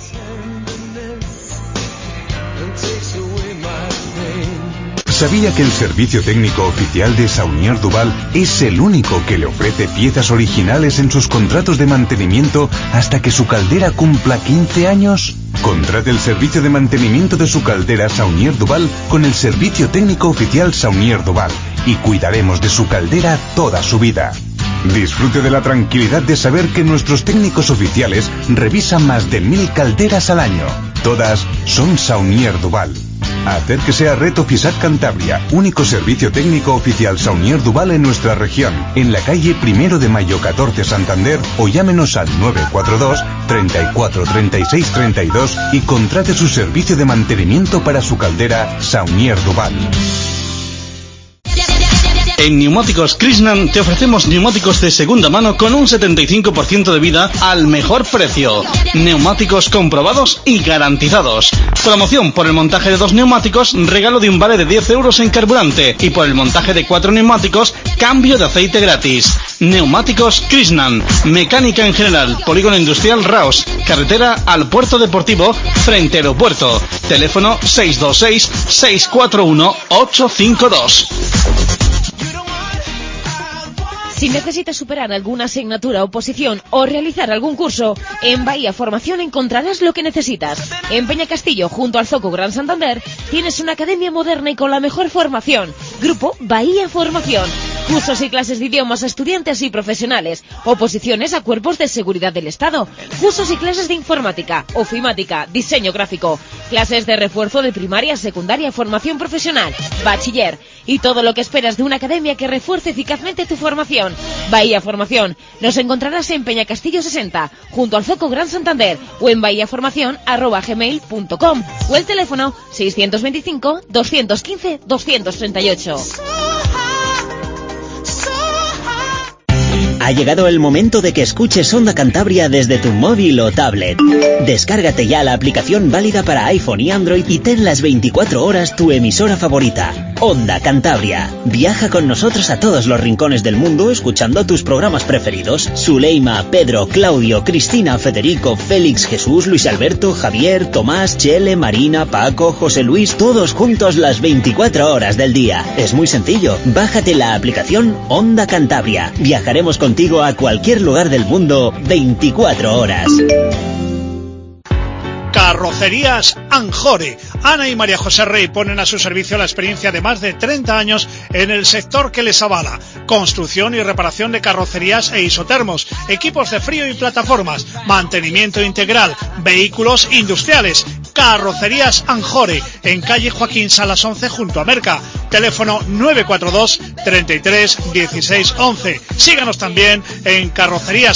¿Sabía que el servicio técnico oficial de Saunier Duval es el único que le ofrece piezas originales en sus contratos de mantenimiento hasta que su caldera cumpla quince años? Contrate el servicio de mantenimiento de su caldera Saunier Duval con el servicio técnico oficial Saunier Duval y cuidaremos de su caldera toda su vida. Disfrute de la tranquilidad de saber que nuestros técnicos oficiales revisan más de mil calderas al año. Todas son Saunier Duval. Hacer que sea Reto Fisat Cantabria, único servicio técnico oficial Saunier Duval en nuestra región, en la calle Primero de Mayo catorce Santander, o llámenos al nueve cuatro dos, treinta y cuatro, treinta y seis, treinta y dos y contrate su servicio de mantenimiento para su caldera Saunier Duval. En Neumáticos Krishnan te ofrecemos neumáticos de segunda mano con un setenta y cinco por ciento de vida al mejor precio. Neumáticos comprobados y garantizados. Promoción por el montaje de dos neumáticos, regalo de un vale de diez euros en carburante. Y por el montaje de cuatro neumáticos, cambio de aceite gratis. Neumáticos Krishnan. Mecánica en general. Polígono Industrial Raos. Carretera al Puerto Deportivo frente al aeropuerto. Teléfono seis dos seis, seis cuatro uno, ocho cinco dos. Si necesitas superar alguna asignatura, oposición o realizar algún curso, en Bahía Formación encontrarás lo que necesitas. En Peñacastillo, junto al Zoco Gran Santander, tienes una academia moderna y con la mejor formación. Grupo Bahía Formación. Cursos y clases de idiomas a estudiantes y profesionales. Oposiciones a cuerpos de seguridad del Estado. Cursos y clases de informática, ofimática, diseño gráfico. Clases de refuerzo de primaria, secundaria, formación profesional, bachiller. Y todo lo que esperas de una academia que refuerce eficazmente tu formación. Bahía Formación. Nos encontrarás en Peñacastillo sesenta, junto al Zoco Gran Santander, o en bahiaformación arroba gmail punto com, o el teléfono seiscientos veinticinco, doscientos quince, doscientos treinta y ocho. Ha llegado el momento de que escuches Onda Cantabria desde tu móvil o tablet. Descárgate ya la aplicación válida para iPhone y Android y ten las veinticuatro horas tu emisora favorita. Onda Cantabria. Viaja con nosotros a todos los rincones del mundo escuchando tus programas preferidos. Zuleima, Pedro, Claudio, Cristina, Federico, Félix, Jesús, Luis Alberto, Javier, Tomás, Chele, Marina, Paco, José Luis, todos juntos las veinticuatro horas del día. Es muy sencillo. Bájate la aplicación Onda Cantabria. Viajaremos contigo a cualquier lugar del mundo veinticuatro horas. Carrocerías Anjore. Ana y María José Rey ponen a su servicio la experiencia de más de treinta años en el sector que les avala. Construcción y reparación de carrocerías e isotermos, equipos de frío y plataformas, mantenimiento integral, vehículos industriales. Carrocerías Anjore, en calle Joaquín Salas once junto a Merca. Teléfono nueve cuatro dos, treinta y tres, dieciséis, once. Síganos también en Carrocerías.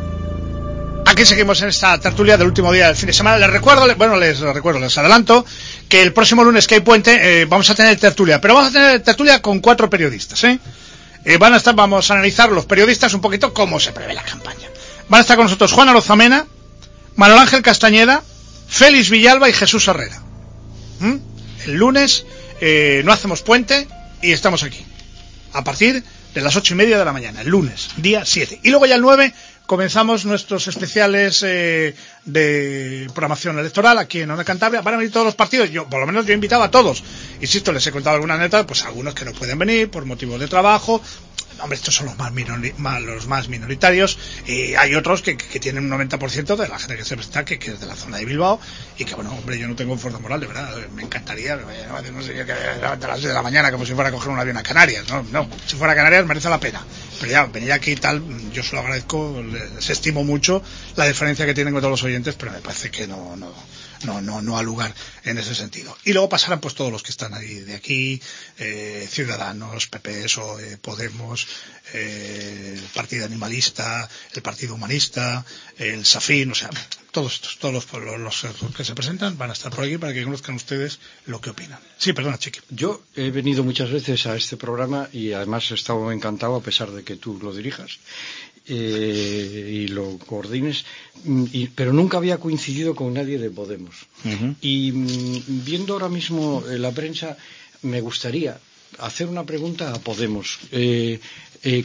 Aquí seguimos en esta tertulia del último día del fin de semana. Les recuerdo, bueno, les recuerdo, les adelanto que el próximo lunes que hay puente eh, vamos a tener tertulia, pero vamos a tener tertulia con cuatro periodistas, ¿eh? Eh, van a estar, vamos a analizar los periodistas un poquito cómo se prevé la campaña. Van a estar con nosotros Juan Arozamena, Manuel Ángel Castañeda, Félix Villalba y Jesús Herrera. ¿Mm? El lunes eh, no hacemos puente y estamos aquí a partir de las ocho y media de la mañana, el lunes, día siete. Y luego ya el nueve comenzamos nuestros especiales eh, de programación electoral aquí en Onda Cantabria. Van a venir todos los partidos, yo por lo menos yo invitaba a todos. Insisto, les he contado alguna anécdota, pues algunos que no pueden venir por motivos de trabajo. Hombre, estos son los más, minori- más, los más minoritarios, y hay otros que, que, que tienen un noventa por ciento de la gente que se presenta, que, que es de la zona de Bilbao, y que bueno, hombre, yo no tengo fuerza moral, de verdad, me encantaría, no sé, que a las seis de la mañana como si fuera a coger un avión a Canarias, no, no, si fuera a Canarias merece la pena, pero ya, venir aquí y tal, yo se lo agradezco, les estimo mucho la diferencia que tienen con todos los oyentes, pero me parece que no, no, no, no, no ha lugar en ese sentido. Y luego pasarán pues todos los que están ahí de aquí, eh, Ciudadanos, P P, P S O E, Podemos, eh, el Partido Animalista, el Partido Humanista, el SAFIN, o sea, todos estos, todos los, los, los que se presentan van a estar por aquí para que conozcan ustedes lo que opinan. Sí, perdona, Chiqui. Yo he venido muchas veces a este programa y además he estado encantado a pesar de que tú lo dirijas. Eh, y lo coordines, y, pero nunca había coincidido con nadie de Podemos. Uh-huh. Y mm, viendo ahora mismo eh, la prensa, me gustaría hacer una pregunta a Podemos. Eh, eh,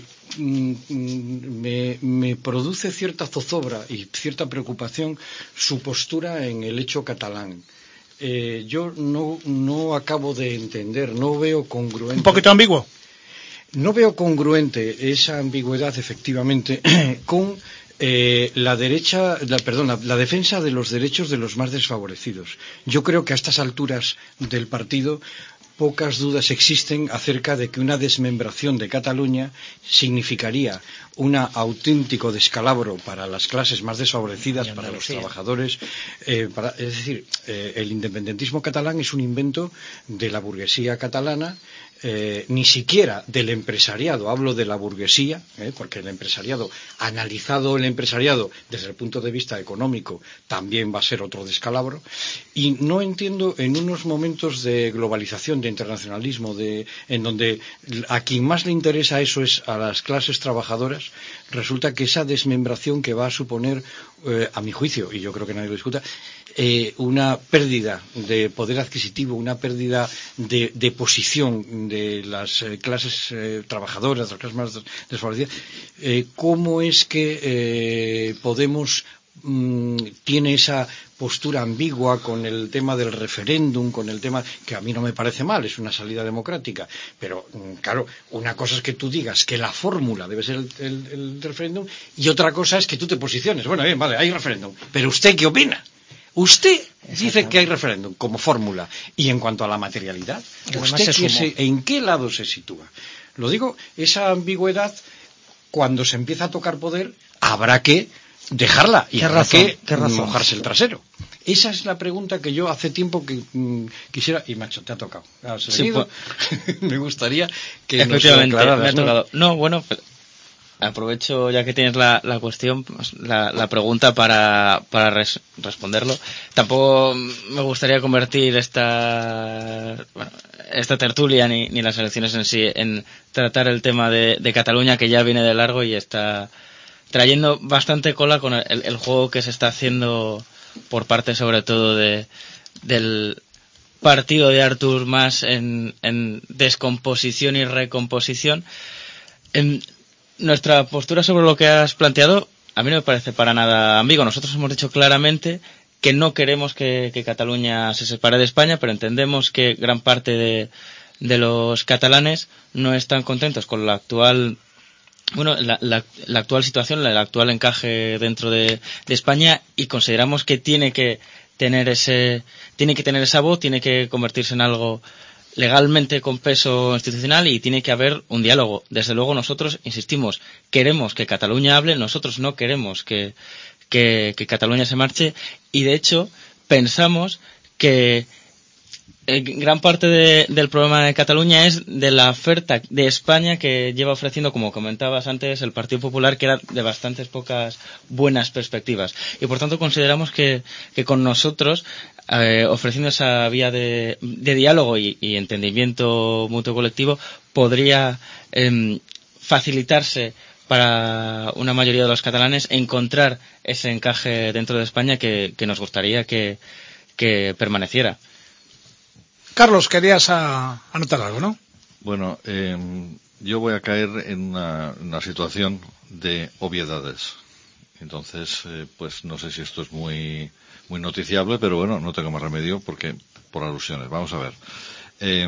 mm, me, me produce cierta zozobra y cierta preocupación su postura en el hecho catalán. Eh, yo no, no acabo de entender, no veo congruente. ¿Un poquito ambiguo? No veo congruente esa ambigüedad, efectivamente, con eh, la derecha, la, perdón, la, la defensa de los derechos de los más desfavorecidos. Yo creo que a estas alturas del partido pocas dudas existen acerca de que una desmembración de Cataluña significaría un auténtico descalabro para las clases más desfavorecidas, para los trabajadores. Eh, para, es decir, eh, el independentismo catalán es un invento de la burguesía catalana. Eh, ni siquiera del empresariado, hablo de la burguesía, eh, porque el empresariado, analizado el empresariado desde el punto de vista económico, también va a ser otro descalabro, y no entiendo en unos momentos de globalización, de internacionalismo, de, en donde a quien más le interesa eso es a las clases trabajadoras, resulta que esa desmembración que va a suponer, eh, a mi juicio, y yo creo que nadie lo discuta, Eh, una pérdida de poder adquisitivo, una pérdida de, de posición de las eh, clases eh, trabajadoras, de las clases más desfavorecidas. Eh, ¿Cómo es que eh, Podemos mmm, tiene esa postura ambigua con el tema del referéndum, con el tema que a mí no me parece mal, es una salida democrática, pero claro, una cosa es que tú digas que la fórmula debe ser el, el, el referéndum y otra cosa es que tú te posiciones. Bueno, bien, vale, hay referéndum, pero ¿usted qué opina? Usted dice que hay referéndum como fórmula, y en cuanto a la materialidad, ¿usted qué se, en qué lado se sitúa? Lo digo, esa ambigüedad, cuando se empieza a tocar poder, habrá que dejarla y habrá que mojarse el trasero. Esa es la pregunta que yo hace tiempo que mmm, quisiera, y macho, te ha tocado. Sí, pues, me gustaría que efectivamente, nos me ha tocado. No, no bueno, aprovecho ya que tienes la, la cuestión, la, la pregunta para, para res, responderlo. Tampoco me gustaría convertir esta, bueno, esta tertulia ni, ni las elecciones en sí en tratar el tema de, de Cataluña, que ya viene de largo y está trayendo bastante cola con el, el juego que se está haciendo por parte sobre todo de del partido de Artur Mas en, en descomposición y recomposición. En nuestra postura sobre lo que has planteado a mí no me parece para nada ambiguo. Nosotros hemos dicho claramente que no queremos que, que Cataluña se separe de España, pero entendemos que gran parte de, de los catalanes no están contentos con la actual Bueno, la, la, la actual situación, el actual encaje dentro de, de España, y consideramos que tiene que tener ese, tiene que tener esa voz, tiene que convertirse en algo legalmente con peso institucional y tiene que haber un diálogo. Desde luego nosotros insistimos, queremos que Cataluña hable, nosotros no queremos que, que, que Cataluña se marche, y de hecho pensamos que Eh, gran parte de, del problema de Cataluña es de la oferta de España que lleva ofreciendo, como comentabas antes, el Partido Popular, que era de bastantes pocas buenas perspectivas. Y por tanto consideramos que, que con nosotros, eh, ofreciendo esa vía de, de diálogo y, y entendimiento mutuo colectivo, podría eh, facilitarse para una mayoría de los catalanes encontrar ese encaje dentro de España que, que nos gustaría que, que permaneciera. Carlos, querías a, anotar algo, ¿no? Bueno, eh, yo voy a caer en una, una situación de obviedades. Entonces, eh, pues no sé si esto es muy muy noticiable, pero bueno, no tengo más remedio porque por alusiones. Vamos a ver. Eh,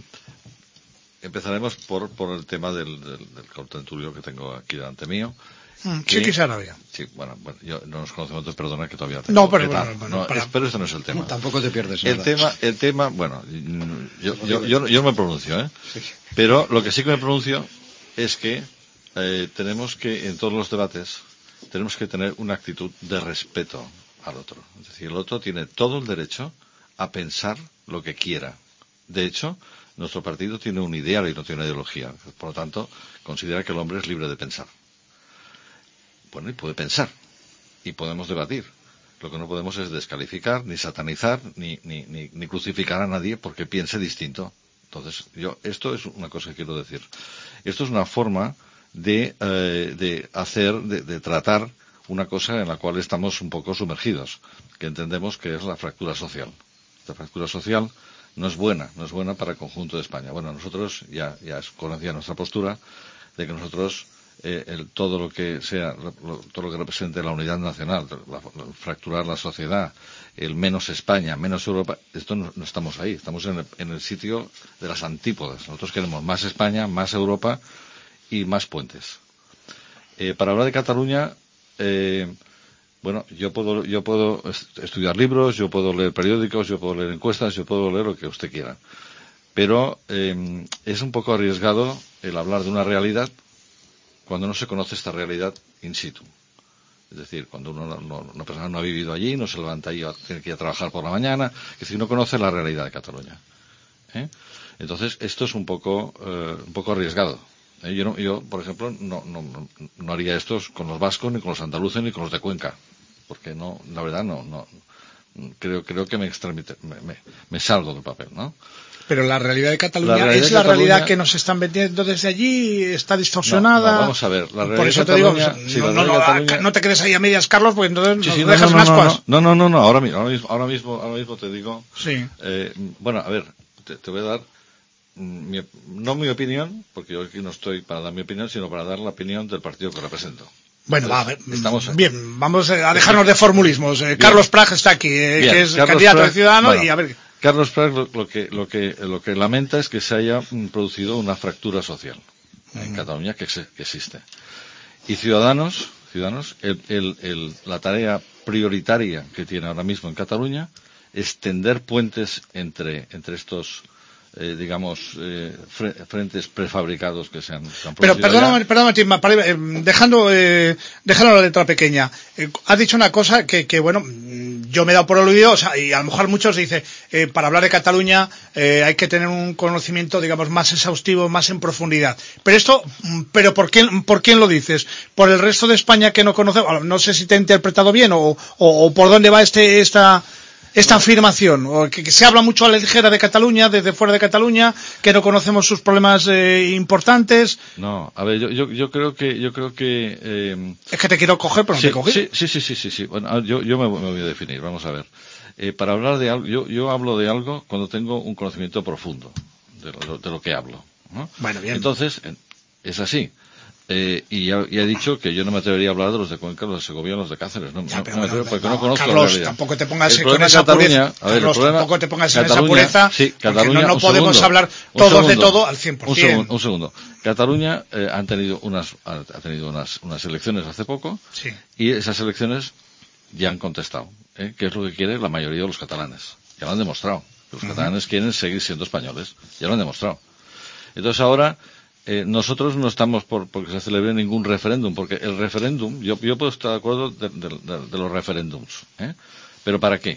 empezaremos por por el tema del, del, del contertulio que tengo aquí delante mío. Sí, que Arabia. Sí, bueno, bueno, yo no nos conocemos, entonces perdona que todavía tengo. No, pero bueno, bueno, no, para... es, pero este no es el tema. No, tampoco te pierdes el nada. tema, el tema, bueno, yo, yo, yo, yo no me pronuncio, ¿eh? Sí. Pero lo que sí que me pronuncio es que eh, tenemos que, en todos los debates, tenemos que tener una actitud de respeto al otro. Es decir, el otro tiene todo el derecho a pensar lo que quiera. De hecho, nuestro partido tiene un ideal y no tiene una ideología. Por lo tanto, considera que el hombre es libre de pensar. Bueno, y puede pensar, y podemos debatir. Lo que no podemos es descalificar, ni satanizar, ni, ni, ni, ni crucificar a nadie porque piense distinto. Entonces, yo, esto es una cosa que quiero decir. Esto es una forma de, eh, de hacer, de, de tratar una cosa en la cual estamos un poco sumergidos, que entendemos que es la fractura social. Esta fractura social no es buena, no es buena para el conjunto de España. Bueno, nosotros, ya, ya es conocida nuestra postura, de que nosotros Eh, el, todo lo que sea, lo, todo lo que represente la unidad nacional, la, la, fracturar la sociedad, el menos España, menos Europa, esto no, no estamos ahí, estamos en el, en el sitio de las antípodas. Nosotros queremos más España, más Europa y más puentes. Eh, para hablar de Cataluña, eh, bueno, yo puedo, yo puedo estudiar libros, yo puedo leer periódicos, yo puedo leer encuestas, yo puedo leer lo que usted quiera. Pero eh, es un poco arriesgado el hablar de una realidad cuando no se conoce esta realidad in situ. Es decir, cuando uno no, no, una persona no ha vivido allí, no se levanta allí, tiene que ir a trabajar por la mañana, es decir, no conoce la realidad de Cataluña. ¿Eh? Entonces, esto es un poco, eh, un poco arriesgado. ¿Eh? Yo, no, yo, por ejemplo, no, no, no haría esto con los vascos, ni con los andaluces, ni con los de Cuenca. Porque no, la verdad, no, no creo, creo que me, extramite, me, me, me salgo del papel, ¿no? Pero la realidad de Cataluña la realidad es de la Cataluña... realidad que nos están vendiendo desde allí, está distorsionada. No, no, vamos a ver, la realidad por eso de te digo, sí, no, no, no, Cataluña... no te quedes ahí a medias, Carlos, porque entonces sí, nos sí, dejas no, no, más no, cosas. No, no, no, no, ahora mismo, ahora mismo, ahora mismo, ahora mismo te digo. Sí. Eh, bueno, a ver, te, te voy a dar mi, no mi opinión, porque yo aquí no estoy para dar mi opinión, sino para dar la opinión del partido que represento. Bueno, va, Estamos bien, vamos a dejarnos de formulismos. Eh, Carlos Prag está aquí, eh, bien, que es Carlos candidato Prag, de Ciudadanos, bueno, y a ver... Carlos Prag lo, lo, que, lo, que, lo que lamenta es que se haya producido una fractura social en uh-huh. Cataluña que, se, que existe. Y Ciudadanos, Ciudadanos el, el, el, la tarea prioritaria que tiene ahora mismo en Cataluña es tender puentes entre, entre estos... Eh, digamos, eh, fre- frentes prefabricados que se han, se han Pero perdóname, perdóname, Tim, para, eh, dejando, eh, dejando la letra pequeña, eh, has dicho una cosa que, que, bueno, yo me he dado por aludido, o sea, y a lo mejor muchos dicen, eh, para hablar de Cataluña eh, hay que tener un conocimiento, digamos, más exhaustivo, más en profundidad. Pero esto, pero ¿por quién, por quién lo dices? ¿Por el resto de España que no conoce? No sé si te he interpretado bien o, o, o por dónde va este, esta... esta afirmación, o que, que se habla mucho a la ligera de Cataluña, desde fuera de Cataluña, que no conocemos sus problemas eh, importantes. No, a ver, yo, yo, yo creo que, yo creo que eh, es que te quiero coger, pero no sí, te cogí. Sí, sí, sí, sí, sí, sí. Bueno, yo, yo me, me voy a definir. Vamos a ver. Eh, para hablar de algo, yo, yo hablo de algo cuando tengo un conocimiento profundo de lo, de lo que hablo, ¿no? Bueno, bien. Entonces, es así. Eh, y, ya, ya he dicho que yo no me atrevería a hablar de los de Cuenca, los de Segovia, los de Cáceres. No, ya, no, pero no me bueno, atrevo porque no, no conozco Carlos, la realidad. tampoco te pongas el con esa Cataluña, pureza. A ver, Carlos, el problema, tampoco te pongas Cataluña, en esa pureza. Sí, Cataluña, no, no podemos segundo, hablar todos de todo al cien por un cien. segundo, un segundo. Cataluña eh, han tenido unas, ha tenido unas, unas elecciones hace poco. Sí. Y esas elecciones ya han contestado, ¿eh? ¿Qué es lo que quiere la mayoría de los catalanes? Ya lo han demostrado. Los uh-huh. catalanes quieren seguir siendo españoles. Ya lo han demostrado. Entonces ahora, eh, nosotros no estamos por porque se celebre ningún referéndum, porque el referéndum, yo, yo puedo estar de acuerdo de, de, de, de los referéndums, ¿eh? ¿Pero para qué?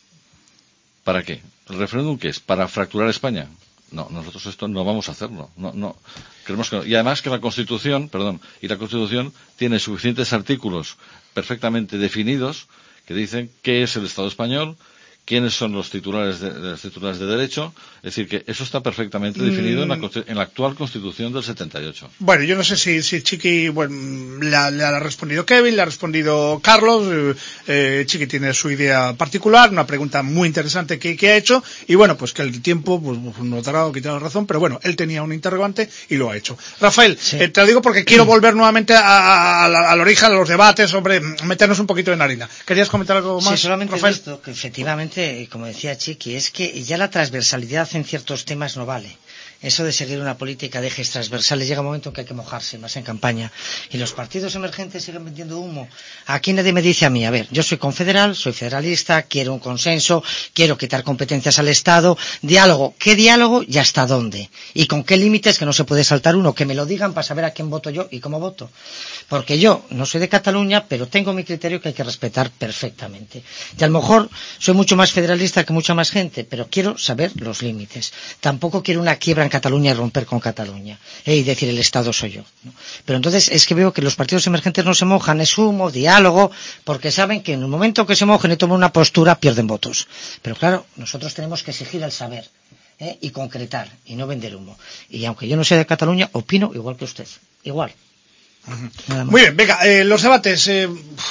¿Para qué? ¿El referéndum qué es? ¿Para fracturar España? No, nosotros esto no vamos a hacerlo. No, no. Creemos que no. Y además que la Constitución, perdón, y la Constitución tiene suficientes artículos perfectamente definidos que dicen qué es el Estado español, quiénes son los titulares de, de los titulares de derecho. Es decir, que eso está perfectamente definido mm. en, la, en la actual Constitución del setenta y ocho. Bueno, yo no sé si, si Chiqui, bueno, le, le ha respondido Kevin, le ha respondido Carlos. Eh, eh, Chiqui tiene su idea particular, una pregunta muy interesante que, que ha hecho, y bueno, pues que el tiempo pues, nos dará o quitará la razón, pero bueno, él tenía un interrogante y lo ha hecho. Rafael, sí. eh, te lo digo porque quiero volver nuevamente a, a, a, la, a la origen de los debates, sobre meternos un poquito en harina. ¿Querías comentar algo más, sí, solamente Rafael? Esto, que efectivamente, como decía Chiqui, es que ya la transversalidad en ciertos temas no vale. Eso de seguir una política de ejes transversales llega un momento en que hay que mojarse más en campaña, y los partidos emergentes siguen vendiendo humo. Aquí nadie me dice a mí, a ver, yo soy confederal, soy federalista, quiero un consenso, quiero quitar competencias al Estado, diálogo. ¿Qué diálogo y hasta dónde? ¿Y con qué límites que no se puede saltar uno? Que me lo digan para saber a quién voto yo y cómo voto. Porque yo no soy de Cataluña, pero tengo mi criterio que hay que respetar perfectamente. Y a lo mejor soy mucho más federalista que mucha más gente, pero quiero saber los límites. Tampoco quiero una quiebra en Cataluña y romper con Cataluña, ¿eh? Y decir el Estado soy yo, ¿no? Pero entonces es que veo que los partidos emergentes no se mojan, es humo, diálogo, porque saben que en el momento que se mojen y toman una postura pierden votos. Pero claro, nosotros tenemos que exigir el saber, ¿eh? Y concretar, y no vender humo. Y aunque yo no sea de Cataluña, opino igual que usted, igual. Uh-huh. Muy bien, venga, eh, los debates eh,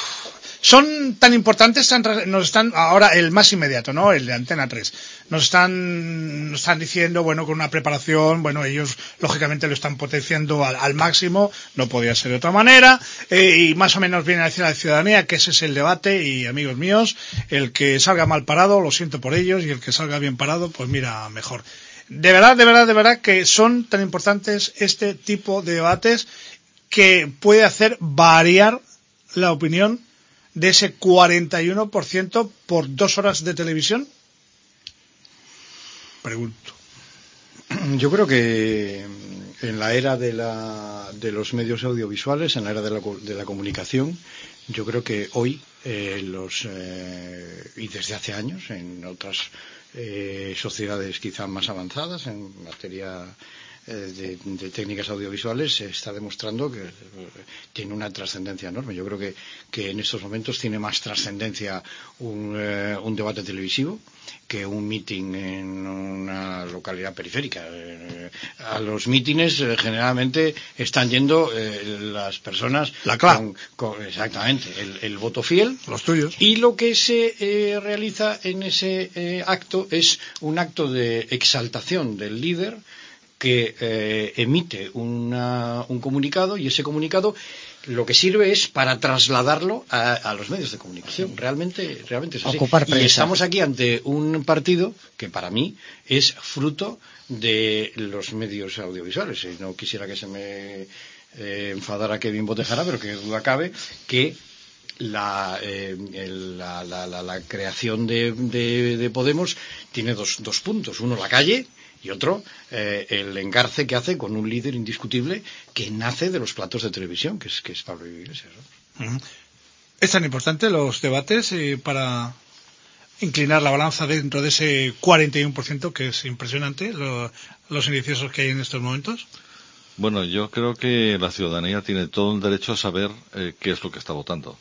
son tan importantes, tan, nos están ahora el más inmediato, ¿no? El de Antena tres. Nos están, nos están diciendo, bueno, con una preparación, bueno, ellos lógicamente lo están potenciando al, al máximo, no podía ser de otra manera, eh, y más o menos viene a decir a la ciudadanía que ese es el debate, y amigos míos, el que salga mal parado, lo siento por ellos, y el que salga bien parado, pues mira, mejor. De verdad, de verdad, de verdad que son tan importantes este tipo de debates que puede hacer variar la opinión de ese cuarenta y uno por ciento por dos horas de televisión. Pregunto. Yo creo que en la era de, la, de los medios audiovisuales, en la era de la, de la comunicación, yo creo que hoy, eh, los eh, y desde hace años, en otras eh, sociedades quizá más avanzadas en materia De, de técnicas audiovisuales, se está demostrando que tiene una trascendencia enorme. Yo creo que, que en estos momentos tiene más trascendencia un, eh, un debate televisivo que un meeting en una localidad periférica. Eh, a los mítines eh, generalmente están yendo eh, las personas la clave. Con, con exactamente el, el voto fiel, los tuyos, y lo que se eh, realiza en ese eh, acto es un acto de exaltación del líder que eh, emite una, un comunicado, y ese comunicado lo que sirve es para trasladarlo a, a los medios de comunicación. Realmente, realmente es así. Ocupar prensa. Y estamos aquí ante un partido que para mí es fruto de los medios audiovisuales. Y no quisiera que se me eh, enfadara Kevin Botejara, pero que duda cabe que La, eh, el, la, la, la, la creación de, de, de Podemos tiene dos, dos puntos. Uno, la calle, y otro, eh, el engarce que hace con un líder indiscutible que nace de los platos de televisión, que es, que es Pablo Iglesias, ¿no? Uh-huh. ¿Es tan importante los debates eh, para inclinar la balanza dentro de ese cuarenta y uno por ciento que es impresionante, lo, los indiciosos que hay en estos momentos? Bueno, yo creo que la ciudadanía tiene todo el derecho a saber eh, qué es lo que está votando.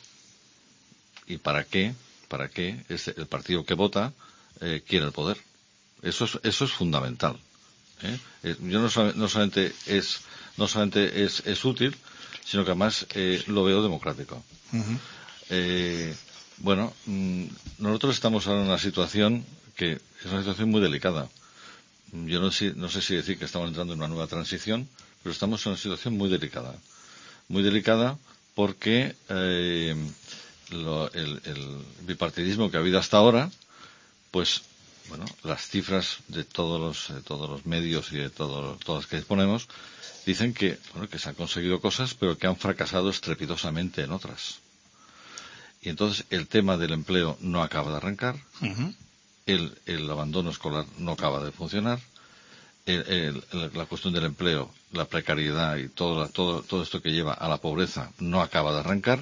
¿Y para qué? ¿Para qué este, el partido que vota eh, quiere el poder? Eso es, eso es fundamental. ¿eh? Eh, yo no, no solamente es no solamente es, es útil, sino que además eh, lo veo democrático. Uh-huh. Eh, bueno, mmm, nosotros estamos ahora en una situación que es una situación muy delicada. Yo no sé, no sé si decir que estamos entrando en una nueva transición, pero estamos en una situación muy delicada. Muy delicada porque eh, Lo, el, el bipartidismo que ha habido hasta ahora, pues, bueno, las cifras de todos los, de todos los medios y de todo, todas las que disponemos dicen que, bueno, que se han conseguido cosas, pero que han fracasado estrepitosamente en otras. Y entonces el tema del empleo no acaba de arrancar, uh-huh. el, el abandono escolar no acaba de funcionar, el, el, la cuestión del empleo, la precariedad y todo, todo, todo esto que lleva a la pobreza no acaba de arrancar.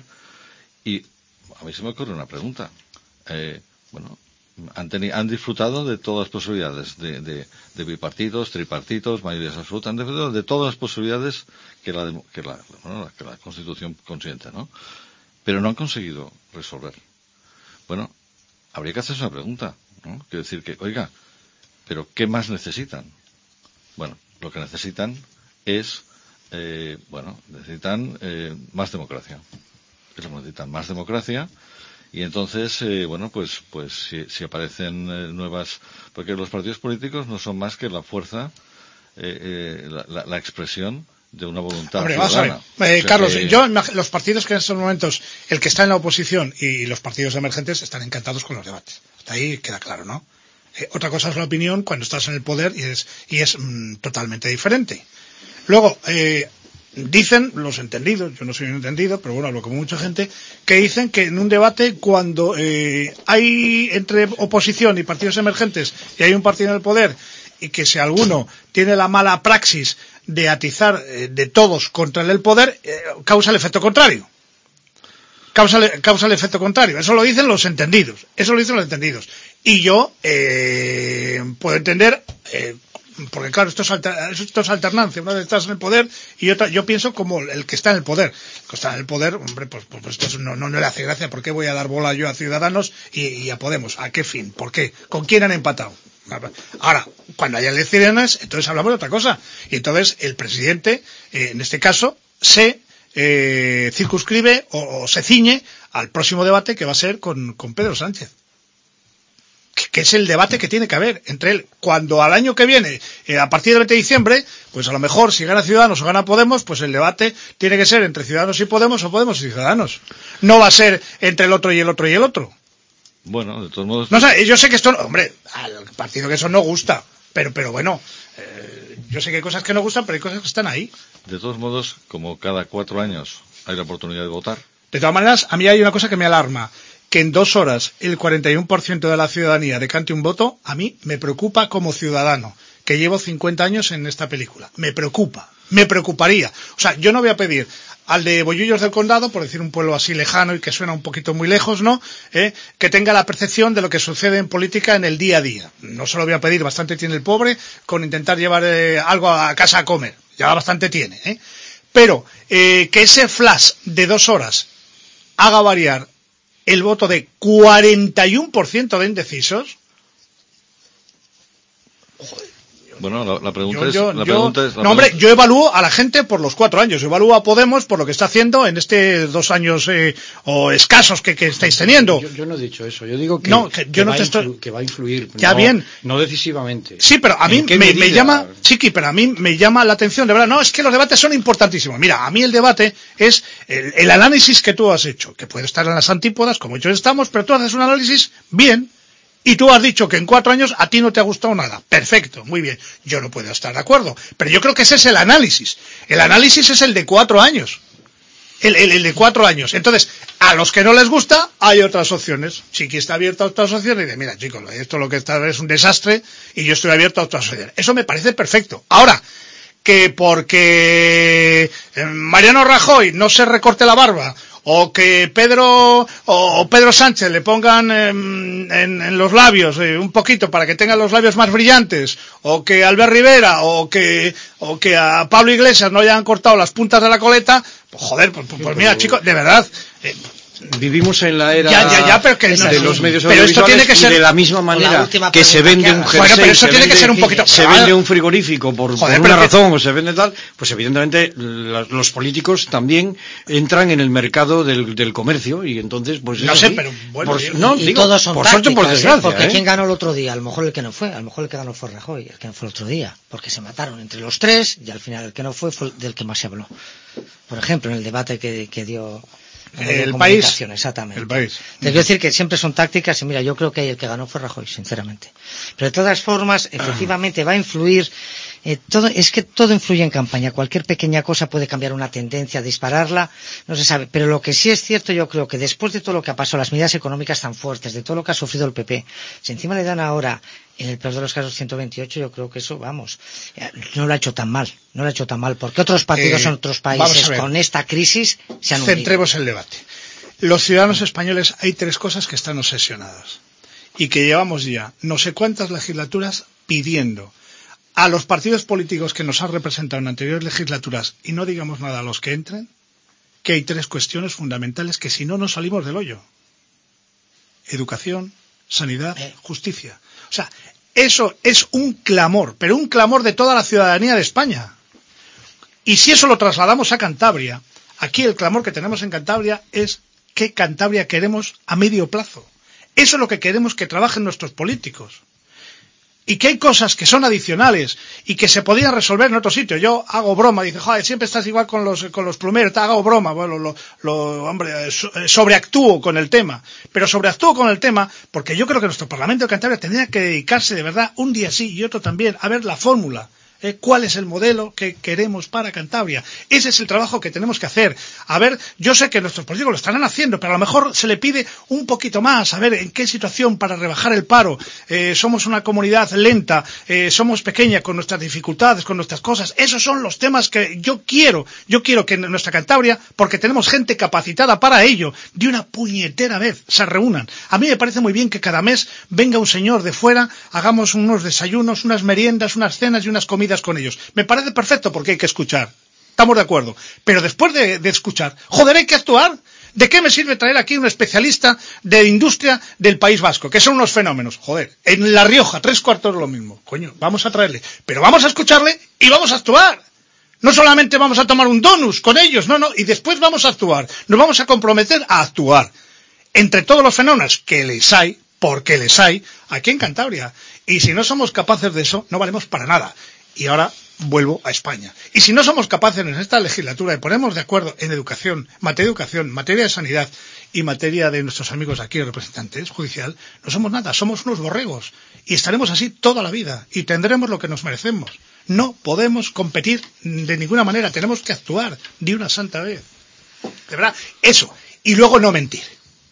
Y a mí se me ocurre una pregunta. Eh, bueno, han, teni- han disfrutado de todas las posibilidades, de, de, de bipartidos, tripartitos, mayorías absolutas, han disfrutado de todas las posibilidades que la, que la, bueno, que la Constitución consiente, ¿no? Pero no han conseguido resolver. Bueno, habría que hacerse una pregunta, ¿no? Quiero decir que, oiga, ¿pero qué más necesitan? Bueno, lo que necesitan es, eh, bueno, necesitan eh, más democracia. Que necesitan más democracia y entonces eh, bueno pues pues si, si aparecen eh, nuevas, porque los partidos políticos no son más que la fuerza eh, eh, la, la, la expresión de una voluntad Hombre, ciudadana. Vamos a ver. Eh, o sea, Carlos, que... yo los partidos que en estos momentos el que está en la oposición y los partidos emergentes están encantados con los debates, hasta ahí queda claro, ¿no? Eh, otra cosa es la opinión cuando estás en el poder y es y es mm, totalmente diferente. Luego eh, dicen los entendidos, yo no soy un entendido, pero bueno, hablo con mucha gente, que dicen que en un debate cuando eh, hay entre oposición y partidos emergentes y hay un partido en el poder y que si alguno tiene la mala praxis de atizar eh, de todos contra el poder, eh, causa el efecto contrario. Causa, causa el efecto contrario. Eso lo dicen los entendidos. Eso lo dicen los entendidos. Y yo eh, puedo entender... Eh, porque claro, esto es, alter, esto es alternancia, una vez estás en el poder y otra, yo pienso como el que está en el poder, el que está en el poder, hombre, pues, pues esto no, no, no le hace gracia. ¿Por qué voy a dar bola yo a Ciudadanos y, y a Podemos? ¿A qué fin? ¿Por qué? ¿Con quién han empatado? Ahora, cuando haya elecciones, entonces hablamos de otra cosa. Y entonces el presidente, eh, en este caso, se eh, circunscribe o, o se ciñe al próximo debate que va a ser con, con Pedro Sánchez. Que es el debate que tiene que haber entre él. Cuando al año que viene, eh, a partir del veinte de diciembre, pues a lo mejor si gana Ciudadanos o gana Podemos, pues el debate tiene que ser entre Ciudadanos y Podemos o Podemos y Ciudadanos. No va a ser entre el otro y el otro y el otro. Bueno, de todos modos... No, o sea, yo sé que esto, hombre, al partido que eso no gusta, pero pero bueno, eh, yo sé que hay cosas que no gustan, pero hay cosas que están ahí. De todos modos, como cada cuatro años hay la oportunidad de votar... De todas maneras, a mí hay una cosa que me alarma. Que en dos horas el cuarenta y uno por ciento de la ciudadanía decante un voto, a mí me preocupa como ciudadano, que llevo cincuenta años en esta película. Me preocupa, me preocuparía. O sea, yo no voy a pedir al de Bollullos del Condado, por decir un pueblo así lejano y que suena un poquito muy lejos, ¿no? ¿Eh? Que tenga la percepción de lo que sucede en política en el día a día. No se lo voy a pedir, bastante tiene el pobre con intentar llevar eh, algo a casa a comer. Ya bastante tiene, ¿eh? Pero eh, que ese flash de dos horas haga variar el voto de cuarenta y uno por ciento de indecisos, joder, yo Bueno, la, la pregunta yo, es... yo, la yo, pregunta es la no, hombre, pregunta... yo evalúo a la gente por los cuatro años. Yo evalúo a Podemos por lo que está haciendo en este dos años eh, o escasos que, que estáis teniendo. Yo, yo no he dicho eso. Yo digo que, no, que, yo que, no va, te estoy... influ, que va a influir. Ya no, bien. No decisivamente. Sí, pero a mí me, me llama... Chiqui, pero a mí me llama la atención, de verdad. No, es que los debates son importantísimos. Mira, a mí el debate es el, el análisis que tú has hecho, que puede estar en las antípodas, como ellos estamos, pero tú haces un análisis bien. Y tú has dicho que en cuatro años a ti no te ha gustado nada. Perfecto, muy bien. Yo no puedo estar de acuerdo. Pero yo creo que ese es el análisis. El análisis es el de cuatro años. El, el, el de cuatro años. Entonces, a los que no les gusta, hay otras opciones. Chiqui está abierto a otras opciones y dice, mira chicos, esto lo que está es un desastre y yo estoy abierto a otras opciones. Eso me parece perfecto. Ahora, que porque Mariano Rajoy no se recorte la barba, o que Pedro o Pedro Sánchez le pongan en, en, en los labios eh, un poquito para que tengan los labios más brillantes, o que Albert Rivera o que o que a Pablo Iglesias no hayan cortado las puntas de la coleta, pues joder, pues, pues, pues mira chicos, de verdad eh, vivimos en la era ya, ya, ya, pero que de no, los medios pero esto tiene que ser de la misma manera que se vende un jersey, bueno, pero eso tiene vende, que ser un poquito, se vende un frigorífico por, joder, por una que... razón o se vende tal, pues evidentemente la, los políticos también entran en el mercado del, del comercio y entonces pues no sé, pero bueno, por, no, y digo, todos son por tácticas, suerte por desgracia, ¿eh? Porque ¿eh? ¿quién ganó el otro día? A lo mejor el que no fue, a lo mejor el que ganó fue Rajoy, el que no fue el otro día, porque se mataron entre los tres y al final el que no fue fue el del que más se habló. Por ejemplo, en el debate que, que dio el país, exactamente. El país. Te quiero decir que siempre son tácticas y mira, yo creo que el que ganó fue Rajoy, sinceramente. Pero de todas formas, efectivamente va a influir, eh, todo, es que todo influye en campaña. Cualquier pequeña cosa puede cambiar una tendencia, dispararla, no se sabe. Pero lo que sí es cierto, yo creo que después de todo lo que ha pasado, las medidas económicas tan fuertes, de todo lo que ha sufrido el P P, si encima le dan ahora, en el peor de los casos, ciento veintiocho, yo creo que eso, vamos, no lo ha hecho tan mal, no lo ha hecho tan mal, porque otros partidos eh, en otros países con esta crisis se han unido. Centremos el debate. Los ciudadanos españoles hay tres cosas que están obsesionadas y que llevamos ya no sé cuántas legislaturas pidiendo a los partidos políticos que nos han representado en anteriores legislaturas, y no digamos nada a los que entren, que hay tres cuestiones fundamentales que si no nos salimos del hoyo: educación, sanidad, justicia. O sea, eso es un clamor, pero un clamor de toda la ciudadanía de España. Y si eso lo trasladamos a Cantabria, aquí el clamor que tenemos en Cantabria es qué Cantabria queremos a medio plazo. Eso es lo que queremos que trabajen nuestros políticos. Y que hay cosas que son adicionales y que se podían resolver en otro sitio. Yo hago broma, dice, joder, siempre estás igual con los con los plumeros, te hago broma, bueno, lo, lo, hombre, so, sobreactúo con el tema. Pero sobreactúo con el tema porque yo creo que nuestro Parlamento de Cantabria tendría que dedicarse de verdad un día sí y otro también a ver la fórmula. ¿Eh? ¿Cuál es el modelo que queremos para Cantabria? Ese es el trabajo que tenemos que hacer. A ver, yo sé que nuestros políticos lo estarán haciendo, pero a lo mejor se le pide un poquito más, a ver en qué situación para rebajar el paro. Eh, somos una comunidad lenta, eh, somos pequeña con nuestras dificultades, con nuestras cosas. Esos son los temas que yo quiero. Yo quiero que en nuestra Cantabria, porque tenemos gente capacitada para ello, de una puñetera vez se reúnan. A mí me parece muy bien que cada mes venga un señor de fuera, hagamos unos desayunos, unas meriendas, unas cenas y unas comidas con ellos. Me parece perfecto porque hay que escuchar. Estamos de acuerdo. Pero después de, de escuchar, joder, hay que actuar. ¿De qué me sirve traer aquí un especialista de industria del País Vasco? Que son unos fenómenos. Joder, en La Rioja, tres cuartos lo mismo. Coño, vamos a traerle. Pero vamos a escucharle y vamos a actuar. No solamente vamos a tomar un donus con ellos, no, no. Y después vamos a actuar. Nos vamos a comprometer a actuar. Entre todos los fenómenos que les hay, porque les hay, aquí en Cantabria. Y si no somos capaces de eso, no valemos para nada. Y ahora vuelvo a España. Y si no somos capaces en esta legislatura de ponernos de acuerdo en educación, materia de educación, materia de sanidad y materia de nuestros amigos aquí, representantes judicial, no somos nada, somos unos borregos. Y estaremos así toda la vida y tendremos lo que nos merecemos. No podemos competir de ninguna manera, tenemos que actuar de una santa vez. De verdad, eso. Y luego no mentir.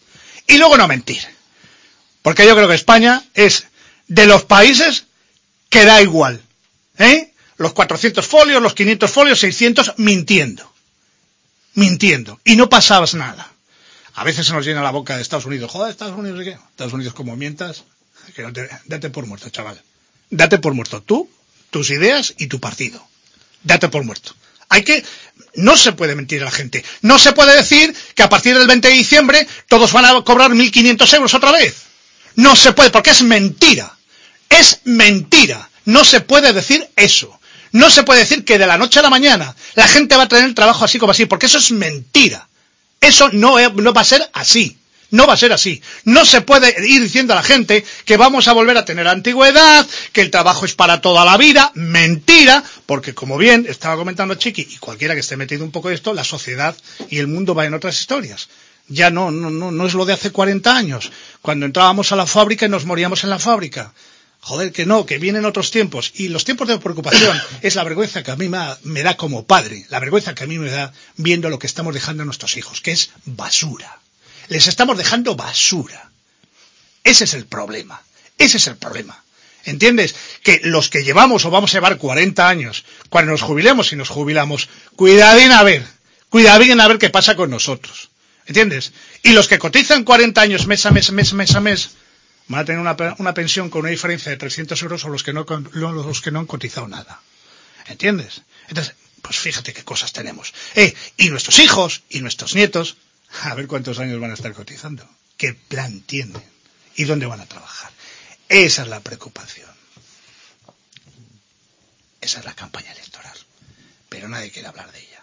Y luego no mentir. Porque yo creo que España es de los países que da igual. ¿Eh? Los cuatrocientos folios, los quinientos folios, seiscientos, mintiendo. Mintiendo. Y no pasabas nada. A veces se nos llena la boca de Estados Unidos. Joder, Estados Unidos, ¿qué? Estados Unidos como mientas, que no te, date por muerto, chaval. Date por muerto. Tú, tus ideas y tu partido. Date por muerto. Hay que, no se puede mentir a la gente. No se puede decir que a partir del veinte de diciembre todos van a cobrar mil quinientos euros otra vez. No se puede, porque es mentira. Es mentira. No se puede decir eso. No se puede decir que de la noche a la mañana la gente va a tener trabajo así como así, porque eso es mentira. Eso no, no va a ser así. No va a ser así. No se puede ir diciendo a la gente que vamos a volver a tener antigüedad, que el trabajo es para toda la vida. Mentira, porque como bien estaba comentando Chiqui, y cualquiera que esté metido un poco en esto, la sociedad y el mundo va en otras historias. Ya no, no, no, no es lo de hace cuarenta años, cuando entrábamos a la fábrica y nos moríamos en la fábrica. Joder, que no, que vienen otros tiempos. Y los tiempos de preocupación es la vergüenza que a mí me da como padre, la vergüenza que a mí me da viendo lo que estamos dejando a nuestros hijos, que es basura. Les estamos dejando basura. Ese es el problema. Ese es el problema. ¿Entiendes? Que los que llevamos o vamos a llevar cuarenta años, cuando nos jubilemos y nos jubilamos, cuidadín a ver, cuidadín a ver qué pasa con nosotros. ¿Entiendes? Y los que cotizan cuarenta años mes a mes, mes a mes a mes, van a tener una, una pensión con una diferencia de trescientos euros o los que no, los que no han cotizado nada. ¿Entiendes? Entonces, pues fíjate qué cosas tenemos. Eh, y nuestros hijos y nuestros nietos, a ver cuántos años van a estar cotizando. ¿Qué plan tienen? ¿Y dónde van a trabajar? Esa es la preocupación. Esa es la campaña electoral. Pero nadie quiere hablar de ella.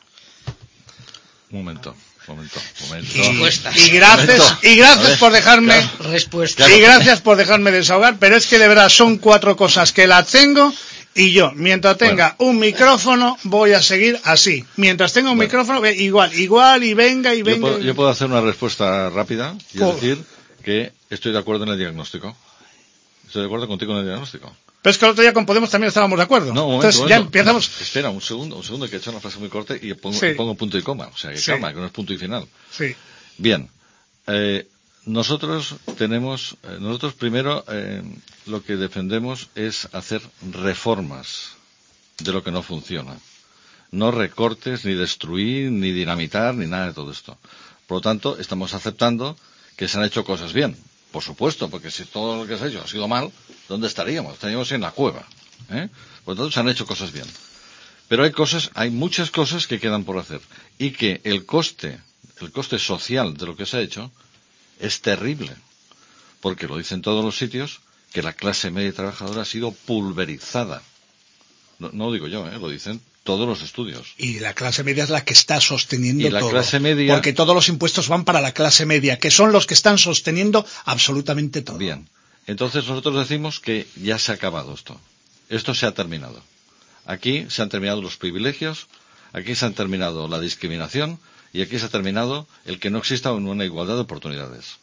Un momento. Momento, momento. Y, y gracias, momento. y gracias ver, por dejarme, claro, respuesta. y gracias por dejarme desahogar, pero es que de verdad son cuatro cosas que las tengo y yo, mientras tenga bueno. un micrófono, voy a seguir así. Mientras tenga un bueno. micrófono, igual, igual y venga y venga. Yo puedo, y... yo puedo hacer una respuesta rápida y oh. decir que estoy de acuerdo en el diagnóstico. Estoy de acuerdo contigo en el diagnóstico. Pero es que el otro día con Podemos también estábamos de acuerdo. No, un momento, Entonces un ya momento. empezamos. Espera, un segundo, un segundo, que he hecho una frase muy corta y pongo, sí. pongo punto y coma. O sea, que sí. calma, que no es punto y final. Sí. Bien. Eh, nosotros tenemos, eh, nosotros primero eh, lo que defendemos es hacer reformas de lo que no funciona. No recortes, ni destruir, ni dinamitar, ni nada de todo esto. Por lo tanto, estamos aceptando que se han hecho cosas bien. Por supuesto, porque si todo lo que se ha hecho ha sido mal, ¿dónde estaríamos? Estaríamos en la cueva. ¿eh? Por lo tanto, se han hecho cosas bien. Pero hay cosas, hay muchas cosas que quedan por hacer. Y que el coste, el coste social de lo que se ha hecho es terrible. Porque lo dicen todos los sitios, que la clase media trabajadora ha sido pulverizada. No, no lo digo yo, ¿eh? Lo dicen todos los estudios. Y la clase media es la que está sosteniendo y la todo. Clase media, porque todos los impuestos van para la clase media, que son los que están sosteniendo absolutamente todo. Bien. Entonces nosotros decimos que ya se ha acabado esto. Esto se ha terminado. Aquí se han terminado los privilegios, aquí se ha terminado la discriminación y aquí se ha terminado el que no exista una igualdad de oportunidades.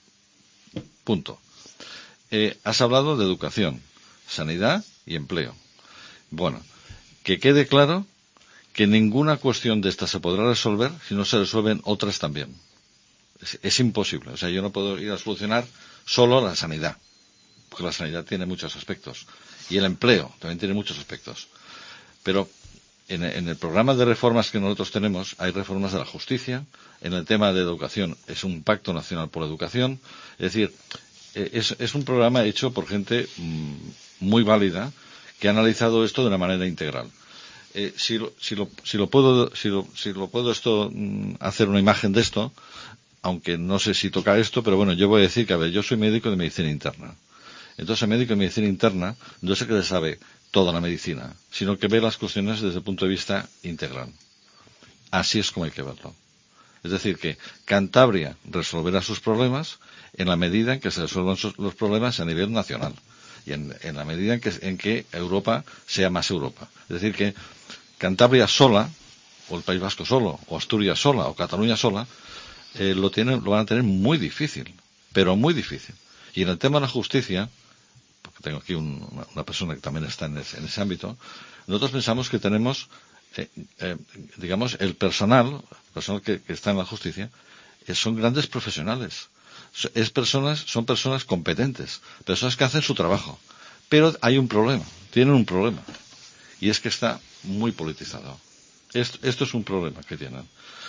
Punto. Eh, has hablado de educación, sanidad y empleo. Bueno, que quede claro que ninguna cuestión de esta se podrá resolver si no se resuelven otras también. Es, es imposible. O sea, yo no puedo ir a solucionar solo la sanidad, porque la sanidad tiene muchos aspectos. Y el empleo también tiene muchos aspectos. Pero en, en el programa de reformas que nosotros tenemos, hay reformas de la justicia. En el tema de educación es un pacto nacional por la educación. Es decir, es, es un programa hecho por gente mmm, muy válida, que ha analizado esto de una manera integral. Eh, si, lo, si, lo, si lo puedo, si lo, si lo puedo esto, mm, hacer una imagen de esto, aunque no sé si toca esto, pero bueno, yo voy a decir que, a ver, yo soy médico de medicina interna. Entonces, el médico de medicina interna no es el que sabe toda la medicina, sino que ve las cuestiones desde el punto de vista integral. Así es como hay que verlo. Es decir, que Cantabria resolverá sus problemas en la medida en que se resuelvan sus, los problemas a nivel nacional. Y en, en la medida en que, en que Europa sea más Europa. Es decir, que Cantabria sola, o el País Vasco solo, o Asturias sola, o Cataluña sola, eh, lo, tienen, lo van a tener muy difícil, pero muy difícil. Y en el tema de la justicia, porque tengo aquí un, una, una persona que también está en ese, en ese ámbito, nosotros pensamos que tenemos, eh, eh, digamos, el personal, el personal que, que está en la justicia, eh, son grandes profesionales. Es personas, son personas competentes, personas que hacen su trabajo. Pero hay un problema, tienen un problema. Y es que está muy politizado. Esto, esto es un problema que tienen.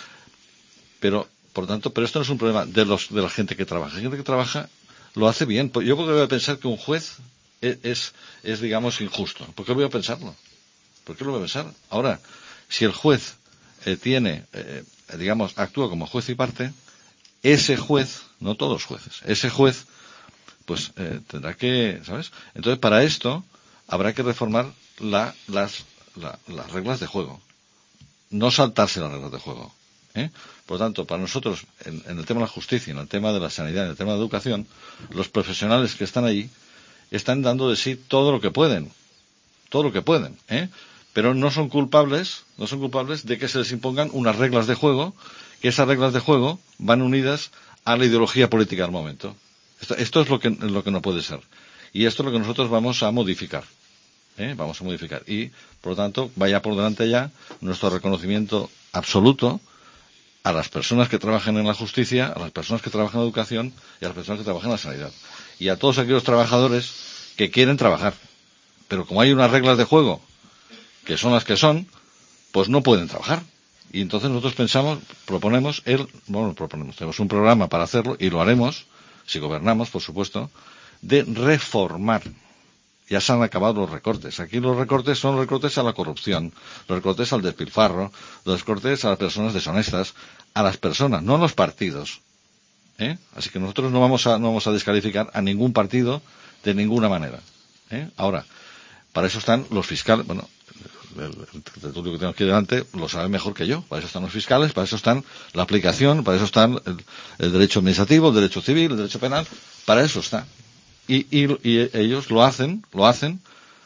Pero, por tanto, pero esto no es un problema de los, de la gente que trabaja. La gente que trabaja lo hace bien. Yo porque voy a pensar que un juez es, es, es digamos, injusto. ¿Por qué voy a pensarlo? ¿Por qué lo voy a pensar? Ahora, si el juez eh, tiene, eh, digamos, actúa como juez y parte, ese juez, no todos los jueces, ese juez, pues eh, tendrá que, ¿sabes? Entonces, para esto habrá que reformar la, las, la, las reglas de juego. No saltarse las reglas de juego. ¿eh? Por lo tanto, para nosotros, en, en el tema de la justicia, en el tema de la sanidad, en el tema de la educación, los profesionales que están allí están dando de sí todo lo que pueden. Todo lo que pueden. ¿eh? Pero no son culpables, no son culpables de que se les impongan unas reglas de juego, que esas reglas de juego van unidas a la ideología política del momento. Esto, esto es lo que, lo que no puede ser. Y esto es lo que nosotros vamos a modificar. ¿eh? Vamos a modificar. Y, por lo tanto, vaya por delante ya nuestro reconocimiento absoluto a las personas que trabajan en la justicia, a las personas que trabajan en la educación y a las personas que trabajan en la sanidad. Y a todos aquellos trabajadores que quieren trabajar. Pero como hay unas reglas de juego que son las que son, pues no pueden trabajar. Y entonces nosotros pensamos, proponemos, el, bueno, proponemos, tenemos un programa para hacerlo y lo haremos, si gobernamos, por supuesto, de reformar. Ya se han acabado los recortes. Aquí los recortes son recortes a la corrupción, los recortes al despilfarro, los recortes a las personas deshonestas, a las personas, no a los partidos. ¿eh? Así que nosotros no vamos a, no vamos a descalificar a ningún partido de ninguna manera. ¿eh? Ahora, para eso están los fiscales, bueno, el, el tertulio que tengo aquí delante lo sabe mejor que yo. Para eso están los fiscales, para eso están la aplicación, para eso están el, el derecho administrativo, el derecho civil, el derecho penal, para eso está. Y, y, y ellos lo hacen, lo hacen,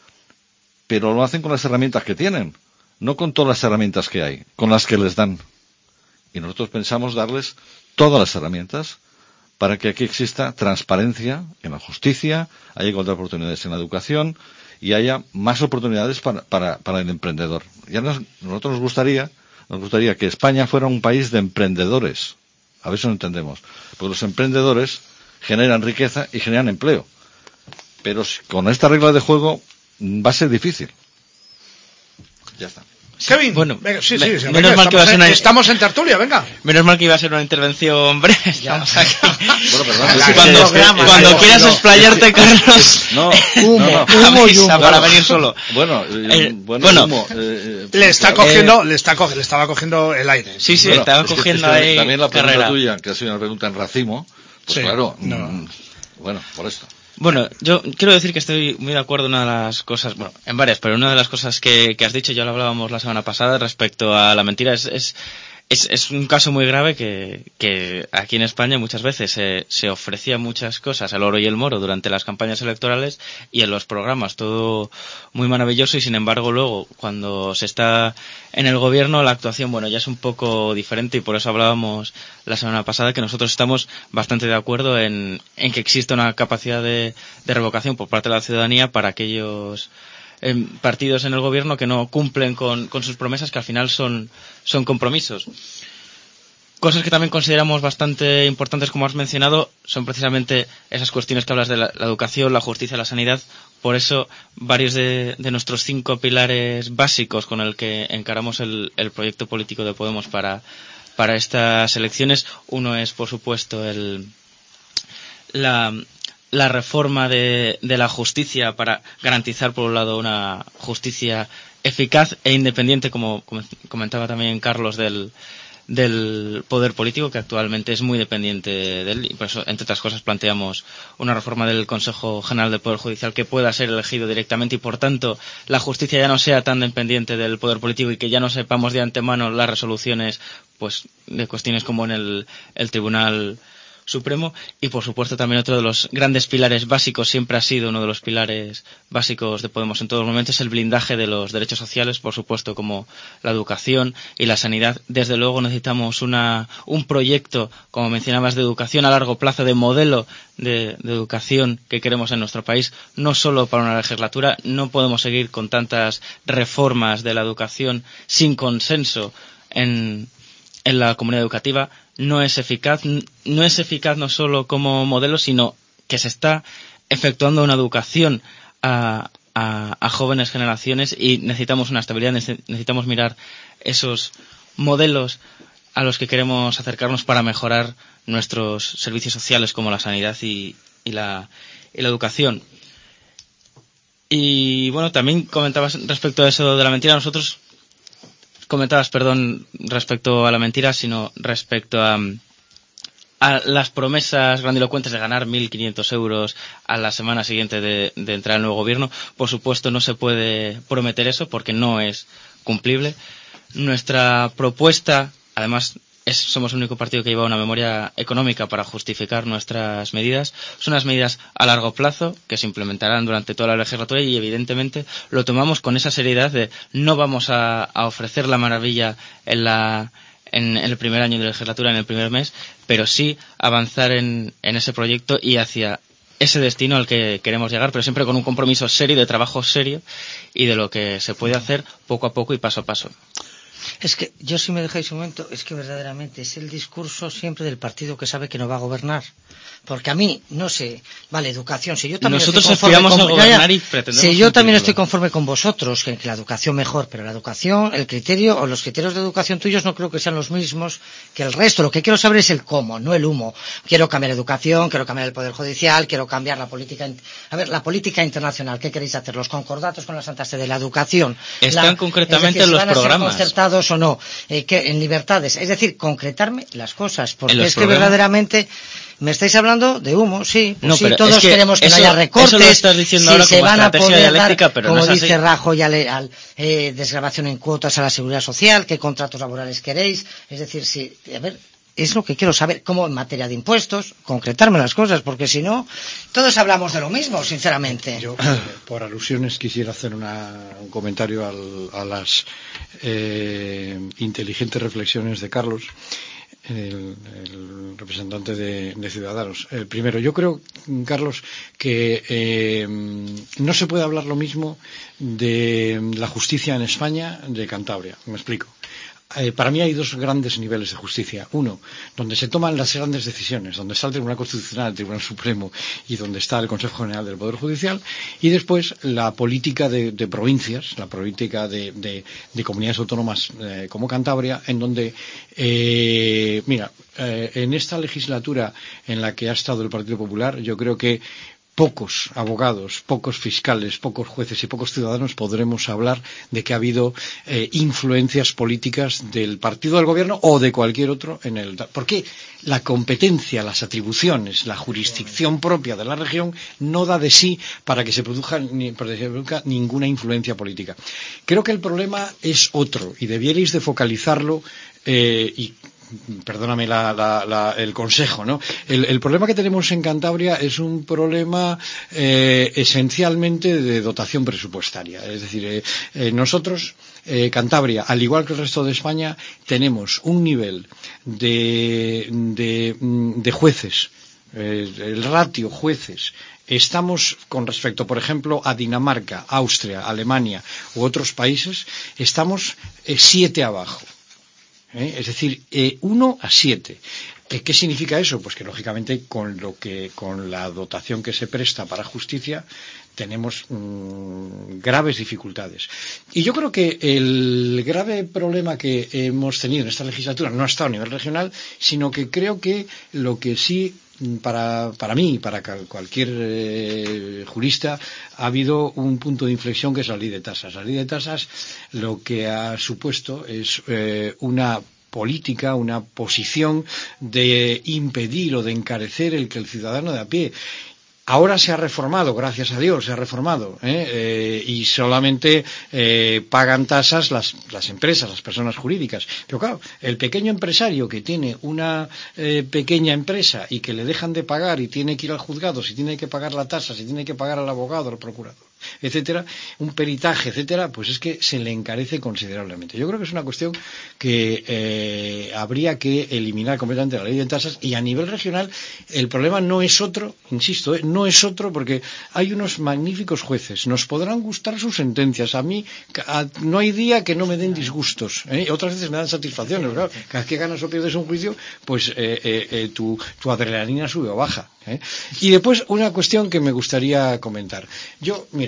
pero lo hacen con las herramientas que tienen, no con todas las herramientas que hay, con las que les dan. Y nosotros pensamos darles todas las herramientas para que aquí exista transparencia en la justicia, haya igualdad de oportunidades en la educación y haya más oportunidades para, para, para el emprendedor. Ya nos, nosotros nos gustaría, nos gustaría que España fuera un país de emprendedores. A ver si lo entendemos. Porque los emprendedores generan riqueza y generan empleo. Pero si, con esta regla de juego va a ser difícil. Ya está. Kevin, bueno, venga, sí, me, sí, menos venga, mal que iba a ser en, una, estamos en tertulia, venga. Menos mal que iba a ser una intervención breve. Estamos aquí. Bueno, perdón, cuando cuando, es que, cuando no, quieras no, explayarte, Carlos, no, humo, no, no. humo y humo. Para venir solo. Bueno, eh, bueno, bueno humo, eh, le está claro. cogiendo, eh, le está cogiendo, le estaba cogiendo el aire. Sí, sí, bueno, estaba es que, cogiendo es que ahí también la pregunta carrera. tuya, que ha sido una pregunta en racimo, pues sí, claro, no. mmm, bueno, por esto. Bueno, yo quiero decir que estoy muy de acuerdo en una de las cosas, bueno, en varias, pero una de las cosas que, que has dicho, ya lo hablábamos la semana pasada respecto a la mentira, es, es, es, es un caso muy grave que, que aquí en España muchas veces se, se ofrecía muchas cosas, el oro y el moro, durante las campañas electorales y en los programas, todo muy maravilloso y sin embargo luego, cuando se está en el gobierno, la actuación, bueno, ya es un poco diferente y por eso hablábamos la semana pasada que nosotros estamos bastante de acuerdo en, en que exista una capacidad de, de revocación por parte de la ciudadanía para aquellos eh, partidos en el gobierno que no cumplen con, con sus promesas, que al final son, son compromisos. Cosas que también consideramos bastante importantes, como has mencionado, son precisamente esas cuestiones que hablas de la, la educación, la justicia, la sanidad. Por eso, varios de, de nuestros cinco pilares básicos con el que encaramos el, el proyecto político de Podemos para, para estas elecciones, uno es, por supuesto, el, la, la reforma de, de la justicia para garantizar, por un lado, una justicia eficaz e independiente, como comentaba también Carlos, del del poder político, que actualmente es muy dependiente de él, y por eso, entre otras cosas, planteamos una reforma del Consejo General del Poder Judicial que pueda ser elegido directamente y, por tanto, la justicia ya no sea tan dependiente del poder político y que ya no sepamos de antemano las resoluciones pues de cuestiones como en el, el Tribunal Supremo. Y por supuesto también otro de los grandes pilares básicos, siempre ha sido uno de los pilares básicos de Podemos en todos los momentos, el blindaje de los derechos sociales, por supuesto, como la educación y la sanidad. Desde luego necesitamos una, un proyecto, como mencionabas, de educación a largo plazo, de modelo de, de educación que queremos en nuestro país, no solo para una legislatura. No podemos seguir con tantas reformas de la educación sin consenso en, en la comunidad educativa. No es eficaz, no es eficaz no solo como modelo, sino que se está efectuando una educación a, a, a jóvenes generaciones y necesitamos una estabilidad, necesitamos mirar esos modelos a los que queremos acercarnos para mejorar nuestros servicios sociales como la sanidad y, y, la, y la educación. Y bueno, también comentabas respecto a eso de la mentira. Nosotros comentabas, perdón, respecto a la mentira, sino respecto a, a las promesas grandilocuentes de ganar mil quinientos euros a la semana siguiente de, de entrar al nuevo gobierno. Por supuesto, no se puede prometer eso porque no es cumplible. Nuestra propuesta, además, es, somos el único partido que lleva una memoria económica para justificar nuestras medidas. Son unas medidas a largo plazo que se implementarán durante toda la legislatura y, evidentemente, lo tomamos con esa seriedad de no vamos a, a ofrecer la maravilla en la... En, en el primer año de legislatura, en el primer mes, pero sí avanzar en, en ese proyecto y hacia ese destino al que queremos llegar, pero siempre con un compromiso serio, de trabajo serio y de lo que se puede hacer poco a poco y paso a paso. Es que, yo si me dejáis un momento, es que verdaderamente es el discurso siempre del partido que sabe que no va a gobernar. Porque a mí, no sé, vale, educación, si yo también Nosotros estoy conforme con, a gobernar ya, ya, y pretendemos si yo también cumplirlo. estoy conforme con vosotros, que, que la educación mejor, pero la educación, el criterio, o los criterios de educación tuyos no creo que sean los mismos que el resto. Lo que quiero saber es el cómo, no el humo. Quiero cambiar educación, quiero cambiar el Poder Judicial, quiero cambiar la política, a ver, la política internacional, ¿qué queréis hacer? Los concordatos con la Santa Sede, la educación. Están la, concretamente es decir, en los si van programas. A ser concertados o no, eh, que, en libertades, es decir, concretarme las cosas, porque En los es que programas. verdaderamente me estáis hablando de humo, sí, pues No, sí, pero todos es que queremos que eso- no haya recortes, eso lo estás diciendo si ahora se como van a estrategia poder dialéctica, dar, pero como no es así. dice Rajoy, al, al eh, desgravación en cuotas a la seguridad social, qué contratos laborales queréis, es decir, si, a ver, es lo que quiero saber, cómo en materia de impuestos, concretarme las cosas, porque si no, todos hablamos de lo mismo, sinceramente. Yo, eh, por alusiones, quisiera hacer una, un comentario al, a las eh, inteligentes reflexiones de Carlos, el, el representante de, de Ciudadanos. El primero, yo creo, Carlos, que eh, no se puede hablar lo mismo de la justicia en España de Cantabria. Me explico. Eh, para mí hay dos grandes niveles de justicia. Uno, donde se toman las grandes decisiones, donde está el Tribunal Constitucional, el Tribunal Supremo y donde está el Consejo General del Poder Judicial. Y después la política de, de provincias, la política de, de, de comunidades autónomas eh, como Cantabria, en donde, eh, mira, eh, en esta legislatura en la que ha estado el Partido Popular, yo creo que pocos abogados, pocos fiscales, pocos jueces y pocos ciudadanos podremos hablar de que ha habido eh, influencias políticas del partido del gobierno o de cualquier otro en el... Porque la competencia, las atribuciones, la jurisdicción propia de la región no da de sí para que se produzca, ni, para que se produzca ninguna influencia política. Creo que el problema es otro y debierais de focalizarlo eh, y perdóname la, la, la, el consejo, ¿no? El, el problema que tenemos en Cantabria es un problema eh, esencialmente de dotación presupuestaria. Es decir, eh, eh, nosotros, eh, Cantabria, al igual que el resto de España, tenemos un nivel de, de, de jueces, eh, el ratio jueces. Estamos, con respecto, por ejemplo, a Dinamarca, Austria, Alemania u otros países, estamos eh, siete abajo. ¿Eh? Es decir, eh, uno a siete. Eh, ¿Qué significa eso? Pues que lógicamente con lo que, con la dotación que se presta para justicia tenemos mmm, graves dificultades. Y yo creo que el grave problema que hemos tenido en esta legislatura no ha estado a nivel regional, sino que creo que lo que sí para, para mí y para cualquier eh, jurista ha habido un punto de inflexión que es la ley de tasas. La ley de tasas lo que ha supuesto es eh, una política, una posición de impedir o de encarecer el que el ciudadano de a pie. Ahora se ha reformado, gracias a Dios, se ha reformado, ¿eh? Eh, y solamente eh, pagan tasas las, las empresas, las personas jurídicas. Pero claro, el pequeño empresario que tiene una eh, pequeña empresa y que le dejan de pagar y tiene que ir al juzgado, si tiene que pagar la tasa, si tiene que pagar al abogado, al procurador, etcétera, un peritaje, etcétera, pues es que se le encarece considerablemente. Yo creo que es una cuestión que eh, habría que eliminar completamente la ley de tasas, y a nivel regional el problema no es otro, insisto, eh, no es otro porque hay unos magníficos jueces, nos podrán gustar sus sentencias, a mí a, no hay día que no me den disgustos, ¿eh? Otras veces me dan satisfacciones, claro, cada vez que ganas o pierdes un juicio, pues eh, eh, eh, tu, tu adrenalina sube o baja, ¿eh? Y después una cuestión que me gustaría comentar. Yo, mira,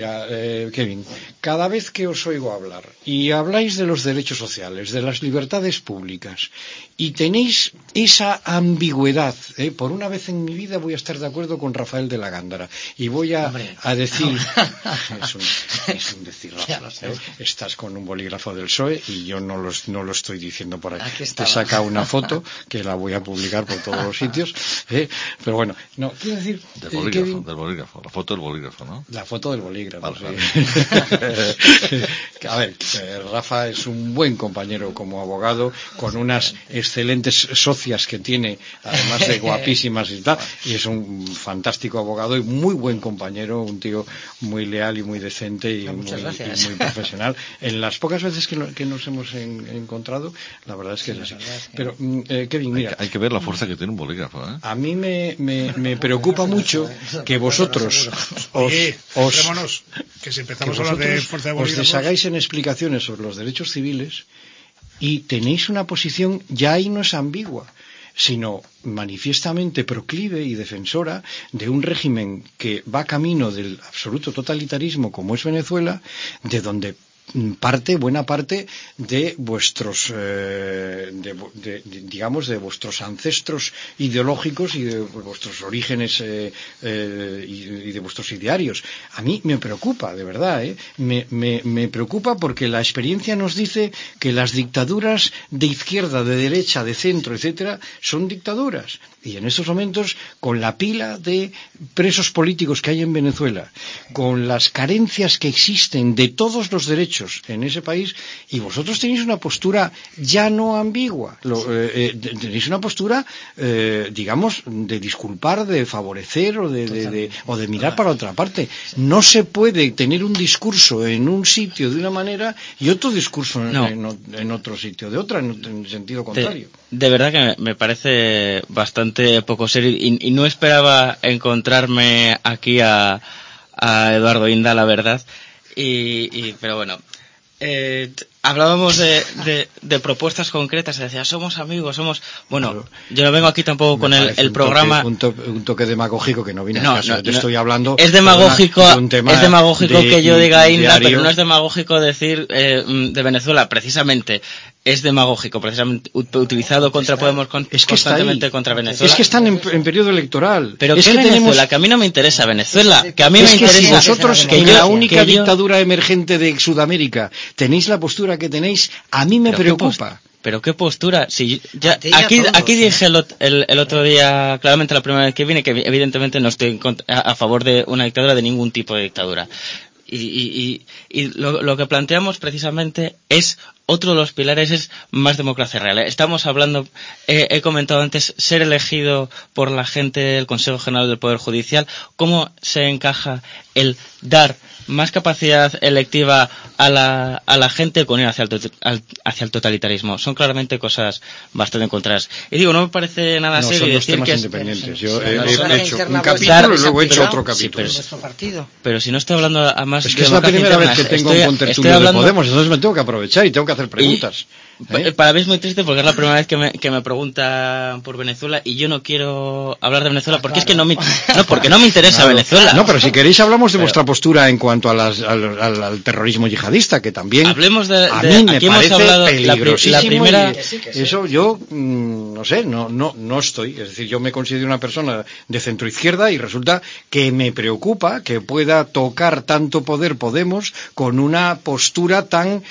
mira, eh, Kevin, cada vez que os oigo hablar y habláis de los derechos sociales, de las libertades públicas, y tenéis esa ambigüedad, ¿eh? Por una vez en mi vida voy a estar de acuerdo con Rafael de la Gándara y voy a, a decir, es un, es un decir, Rafa, ¿eh? Estás con un bolígrafo del P S O E y yo no, los, no lo estoy diciendo por ahí. Te saca una foto que la voy a publicar por todos los sitios, ¿eh? Pero bueno, no, quiero decir... Del bolígrafo, eh, Kevin, del bolígrafo, la foto del bolígrafo, ¿no? La foto del bolígrafo, vale, sí. Vale. A ver, eh, Rafa es un buen compañero como abogado, con unas excelentes socias que tiene, además de guapísimas y tal, y es un fantástico abogado y muy buen compañero, un tío muy leal y muy decente y, muy, y muy profesional. En las pocas veces que, no, que nos hemos en, encontrado, la verdad es que sí, es así. Es que... Pero, eh, Kevin, mira... Hay que, hay que ver la fuerza que tiene un bolígrafo, ¿eh? A mí me, me, me preocupa mucho que vosotros os... Oye, os que si empezamos a hablar de fuerza de bolígrafos... os deshagáis en explicaciones sobre los derechos civiles y tenéis una posición, ya ahí no es ambigua, sino manifiestamente proclive y defensora de un régimen que va camino del absoluto totalitarismo como es Venezuela, de donde parte, buena parte de vuestros, eh, de, de, de, digamos, de vuestros ancestros ideológicos y de vuestros orígenes eh, eh, y, y de vuestros idearios. A mí me preocupa, de verdad, ¿eh? Me, me, me preocupa porque la experiencia nos dice que las dictaduras de izquierda, de derecha, de centro, etcétera, son dictaduras. Y en estos momentos, con la pila de presos políticos que hay en Venezuela, con las carencias que existen de todos los derechos en ese país, y vosotros tenéis una postura ya no ambigua, lo, eh, eh, tenéis una postura, eh, digamos, de disculpar, de favorecer o de, de, de, o de mirar para otra parte. No se puede tener un discurso en un sitio de una manera y otro discurso en, no. en, en otro sitio de otra, en, en sentido contrario. De, de verdad que me parece bastante poco serio y, y no esperaba encontrarme aquí a, a Eduardo Inda, la verdad. Y, y pero bueno, eh, hablábamos de, de, de propuestas concretas, se decía, somos amigos, somos... Bueno, claro. Yo no vengo aquí tampoco con el, el un programa... Toque, un, toque, un toque demagógico que no viene no, a caso, no, te no, estoy hablando... Es demagógico, de un tema es demagógico de, que yo diga Inda, diario. pero no es demagógico decir eh, de Venezuela, precisamente. Es demagógico, precisamente utilizado contra Podemos con, es que constantemente contra Venezuela. Es que están en, en periodo electoral. Pero es ¿qué que Venezuela? Tenemos... Que a mí no me interesa Venezuela. Que a mí es me que interesa... Si vosotros, que en yo, la única que yo... dictadura emergente de Sudamérica, tenéis la postura que tenéis, a mí me pero preocupa. Qué pero qué postura. Si ya, aquí todos, aquí ¿eh? dije el, el, el otro día, claramente la primera vez que vine, que evidentemente no estoy a, a favor de una dictadura, de ningún tipo de dictadura. Y, y, y, y lo, lo que planteamos precisamente es otro de los pilares, es más democracia real. Estamos hablando, eh, he comentado antes, ser elegido por la gente del Consejo General del Poder Judicial. ¿Cómo se encaja el dar más capacidad electiva a la, a la gente con ir hacia el, al, hacia el totalitarismo? Son claramente cosas bastante contrarias. Y digo, no me parece nada no, serio son dos decir temas que independientes. Yo sí, he, no, he, no, he hecho un capítulo capítulo y luego he hecho pero, otro capítulo. Sí, pero, pero si no estoy hablando a más es que es la primera vez que tengo estoy, un contertulio hablando... de Podemos, entonces me tengo que aprovechar y tengo que hacer preguntas. Y, ¿eh? Para mí es muy triste porque es la primera vez que me, que me preguntan por Venezuela y yo no quiero hablar de Venezuela porque ah, claro. es que no me, no, porque no me interesa claro. Venezuela. No, pero si queréis hablamos de pero, vuestra postura en cuanto a las, al, al, al terrorismo yihadista, que también hablemos de, a de, mí me aquí parece hemos hablado peligrosísimo. La, la primera... Sí, sí. Eso yo, mmm, no sé, no, no, no estoy. Es decir, yo me considero una persona de centro-izquierda y resulta que me preocupa que pueda tocar tanto poder Podemos con una postura tan...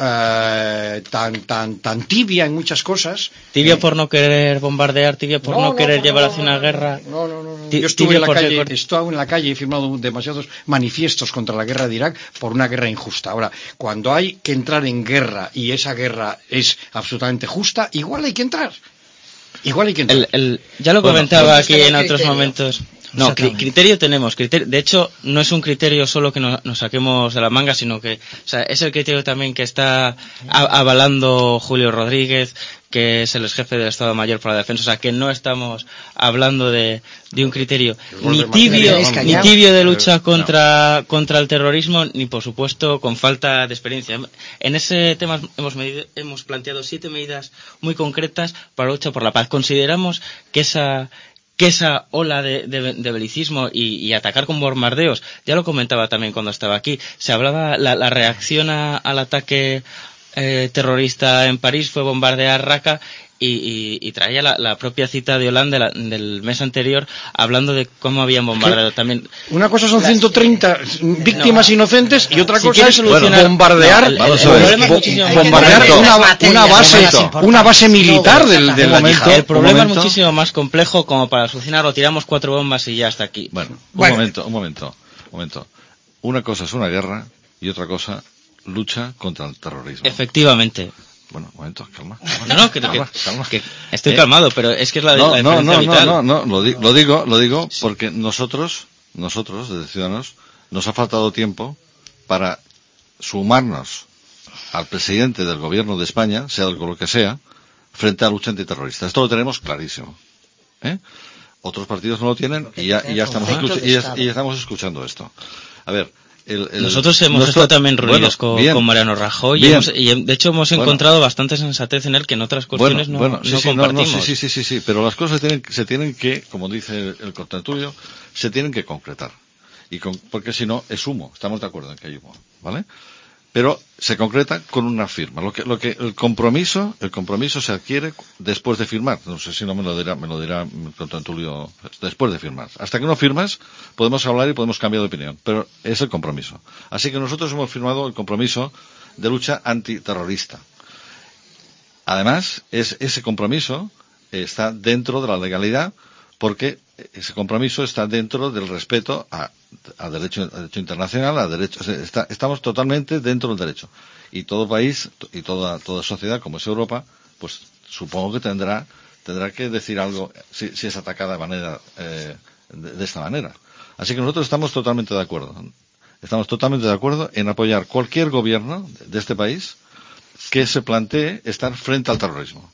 Uh, tan tan tan tibia en muchas cosas. Tibia eh, por no querer bombardear, tibia por no, no, no querer no, llevar no, hacia una guerra. No, no, no. no. Yo estuve en la calle, he estado en la calle y he firmado demasiados manifiestos contra la guerra de Irak por una guerra injusta. Ahora, cuando hay que entrar en guerra y esa guerra es absolutamente justa, igual hay que entrar. Igual hay que entrar. El, el, ya lo bueno, comentaba aquí en otros criterio? momentos. No, cri criterio tenemos. Criterio, de hecho, no es un criterio solo que no, nos saquemos de la manga, sino que o sea, es el criterio también que está a, avalando Julio Rodríguez, que es el ex jefe del Estado Mayor para la Defensa. O sea, que no estamos hablando de, de un criterio ni tibio, ni tibio de lucha contra, contra el terrorismo, ni por supuesto con falta de experiencia. En ese tema hemos, medido, hemos planteado siete medidas muy concretas para la lucha por la paz. Consideramos que esa... que que esa ola de, de, de belicismo y, y atacar con bombardeos, ya lo comentaba también cuando estaba aquí, se hablaba, la, la reacción a, al ataque eh, terrorista en París fue bombardear Raqqa, y, y, y traía la, la propia cita de Hollande la, del mes anterior hablando de cómo habían bombardeado ¿Qué? también. Una cosa son las, ciento treinta víctimas no, inocentes y otra si cosa es solucionar, bombardear, no, el, el, el, el, bo bombardear una, una base una base militar del, del momento. El problema es muchísimo más complejo como para solucionarlo. Tiramos cuatro bombas y ya está aquí. Bueno, un bueno. momento, un momento, un momento. Una cosa es una guerra y otra cosa lucha contra el terrorismo. Efectivamente. Bueno, un momento, calma. calma no, no, que, calma, que, calma. que estoy ¿Eh? calmado, pero es que es la, no, la no, diferencia no, vital. No, no, no, lo, di lo digo, lo digo porque nosotros, nosotros, desde Ciudadanos, nos ha faltado tiempo para sumarnos al presidente del gobierno de España, sea lo que sea, frente a la lucha antiterrorista. Esto lo tenemos clarísimo. ¿Eh? Otros partidos no lo tienen y ya, y ya, estamos, y ya, y ya estamos escuchando esto. A ver, El, el, Nosotros hemos nuestro, estado también reunidos bueno, con, bien, con Mariano Rajoy y, hemos, y de hecho hemos bueno, encontrado bastante sensatez en él que en otras cuestiones bueno, no, bueno, sí, no sí, compartimos. No, no, sí, sí, sí, sí, pero las cosas tienen, se tienen que, como dice el, el contertulio, se tienen que concretar. Y con, porque si no, es humo. Estamos de acuerdo en que hay humo, ¿vale? Pero se concreta con una firma. Lo que, lo que, el compromiso, el compromiso se adquiere después de firmar. No sé si no me lo dirá, me lo dirá el contertulio después de firmar. Hasta que no firmas, podemos hablar y podemos cambiar de opinión. Pero es el compromiso. Así que nosotros hemos firmado el compromiso de lucha antiterrorista. Además, es, ese compromiso está dentro de la legalidad, porque ese compromiso está dentro del respeto a, a, derecho, a derecho internacional, a derecho, o sea, está, estamos totalmente dentro del derecho. Y todo país y toda, toda sociedad, como es Europa, pues supongo que tendrá, tendrá que decir algo si, si es atacada de manera, eh, de, de esta manera. Así que nosotros estamos totalmente de acuerdo. Estamos totalmente de acuerdo en apoyar cualquier gobierno de este país que se plantee estar frente al terrorismo.